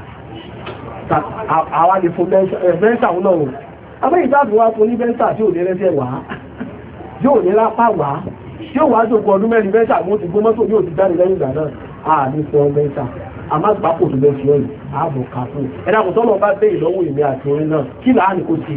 àwa lè fún bẹ́ńsà òun náà wò abẹ́ ìdáàbò wa fún ní bẹ́ńsà tí ò ní rẹ́sẹ̀ wá yóò ní lápá wá yóò wá jòkó ọdún mẹ́rin bẹ́ńsà mo ti gbó mọ́tò yóò ti jáde lẹ́yìn ìgbà náà à ní fún bẹ́ńsà àmá gbápò tó bẹ́ fi ọ̀yìn ààbò kàfún ẹ̀dàkùn tọ́lọ̀ bá bẹ́ ìlọ́wọ́ ìmẹ́ àti orin náà kí láà ní kó sí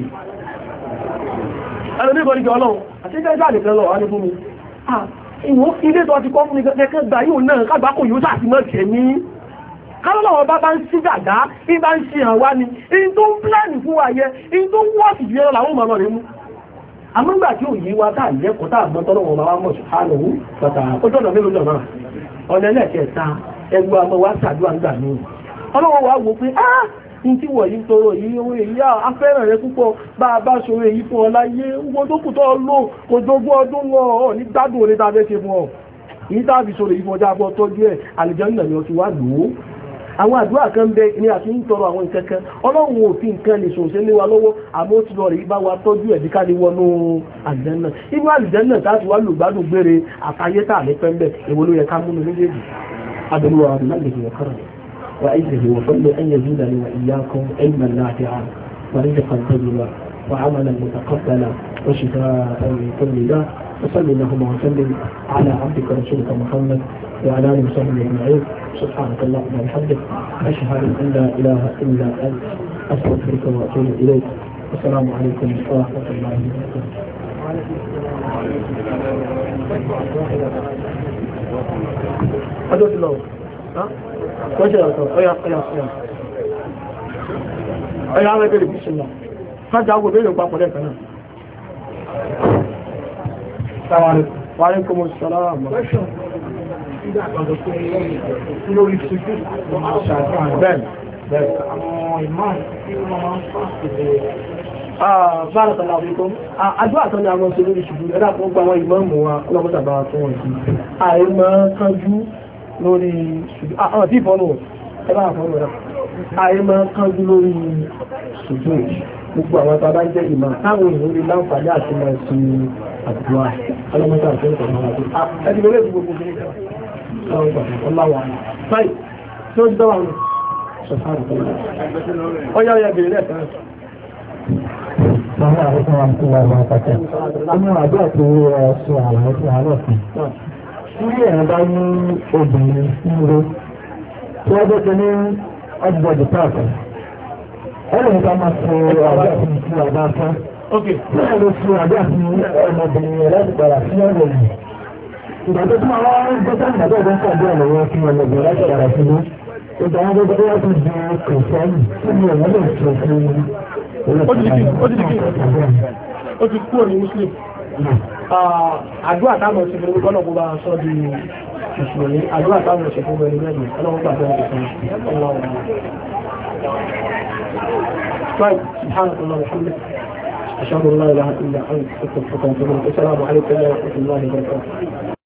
ẹ̀rọ ní ìbọ̀nìkì ọlọ́run àti ẹgbẹ́ ìjà nìkan lọ wá ní fún mi ìwọ̀n ilé tó ti kọ́ fún mi kẹ́kẹ́ gbà yóò náà kágbákò yóò sàti mọ́ tẹ̀ ní kálọ́lọ́wọ́ bá bá ń sí gàgá bí bá ń ṣe hàn wá ní in tó ń pláàni fún wa yẹ in tó ń wọ́ọ̀sì jù ẹran làwọn ọmọ rẹ̀ mú àmọ́gbà tí ò yí wa táà lẹ́kọ̀ọ́ táà mọ́ tọ́lọ́wọ́ bá wá mọ̀ sí hánàwó pàtà ó tọ́nà mélòó jọ náà ọ̀nà ẹlẹ́kẹ̀ẹ́ta ẹgbẹ́ ọmọ wa ṣàdúrà ńgbà ní ọlọ́wọ́ wa wò pé ah ní tí wọ̀ yìí tọrọ yìí owó èyí afẹ́ràn rẹ púpọ̀ bá a bá ṣòro èyí fún ọ láyé owó tó kù tọ́ lò kò jogún ọdún wọn ọ ní gbádùn orí tàbí ṣe fún ọ èyí tàbí ṣòro èyí fún ọjà bọ́ tọ́jú ẹ̀ àlùjánnà ni ọ ti wá lò ó àwọn àdúrà kan bẹ ní àti ń tọrọ àwọn nǹkan kan ọlọ́run ò fi nǹkan lè ṣòṣe lé wa lọ́wọ́ àmọ́ ó ti lọ rí bá wa tọ́jú ẹ̀ bí ká lè wọnú àlùjánnà inú àlùjánnà táti wá lò gbádùn gbére àtayé tà ní pẹ́ńbẹ̀ èwo ló yẹ ká múnú méjèèjì أدعو بمنه وكرمه وعزه وفضله أن يزيدني وإياكم علما نافعا ورزقا طيبا وعملا متقبلا وشفاء من كل داء وصل اللهم وسلم على عبدك ورسولك محمد وعلى آله وصحبه أجمعين سبحانك اللهم وبحمدك أشهد أن لا إله إلا أنت أستغفرك وأتوب إليك السلام عليكم ورحمة الله وبركاته. Adó ti lọ. Wọ́n ṣe ọ̀tọ̀, ọya, ọya, ọya. Ọya, àwọn ẹgbẹ̀rẹ̀ bí ṣe lọ. Kájá ogun bèèrè papọ̀ lẹ́ẹ̀kan náà. Sáwárí, wáyé kó mọ́ ṣọ́lá àmọ́. Lórí ṣojú, bẹ́ẹ̀, bẹ́ẹ̀. Àwọn ìmáà tí wọ́n máa ń fàṣẹ̀ bárakàlá àfikún àdúrà tán ni àwọn ṣe lórí ṣùgbù ẹ̀dà fún gbà wọn ìmáàmù wa ọlọ́pọ̀tàbà fún wọn sí àìmọ́ kánjú lórí ṣùgbù àwọn tí ìfọ́nù ẹ̀bá àfọ́nù rẹ̀ àìmọ́ kánjú lórí ṣùgbù gbogbo àwọn tó bá jẹ́ ìmọ̀ táwọn èèyàn lè láǹfààní àti máa ṣe àdúrà ọlọ́pọ̀tàbà fún ìtọ́nà ẹ̀dì lórí ẹ̀dì gbogbo Àwọn àríkún wa tí wọ́n máa pàtẹ́. Inú àjọ àti ṣe àlàyé tí a lọ sí. Tí èèyàn bá ní obìnrin nílé, tí wọ́n jẹ́ ní ọgbọ̀dì pàtàkì. Ẹlẹ́yìn ká máa ṣe àjọ àti ìṣú àbá fún. Tí wọ́n lè ṣe àjọ àti ọmọbìnrin rẹ̀ láti gbàrà sí ọ̀rọ̀ yìí. Ìgbàgbọ́ tí wọ́n wá ń gbé sáà ìgbàgbọ́ ìgbà ń pàdé ọ̀rọ̀ wọn fún ọmọbìnrin láti gbàrà sí ní. Ìgbà wọn gbogbo tó wá ti di kìrìsìtẹ́nì tí mi ò wọ́n lè ṣe fún ó ti dìkì ó ti dìkì ó ti kúrò ní muslim àdúrà táwọn ṣe fún ọlọ́pọ̀ bó bá sọ di ìṣòro àdúrà táwọn ṣe fún ẹni mẹ́rin ọlọ́pọ̀ gbà tó ẹni fún ọlọ́pọ̀ سبحانك اللهم وبحمدك أشهد أن لا إله إلا أنت أستغفرك وأتوب إليك السلام عليكم ورحمة الله وبركاته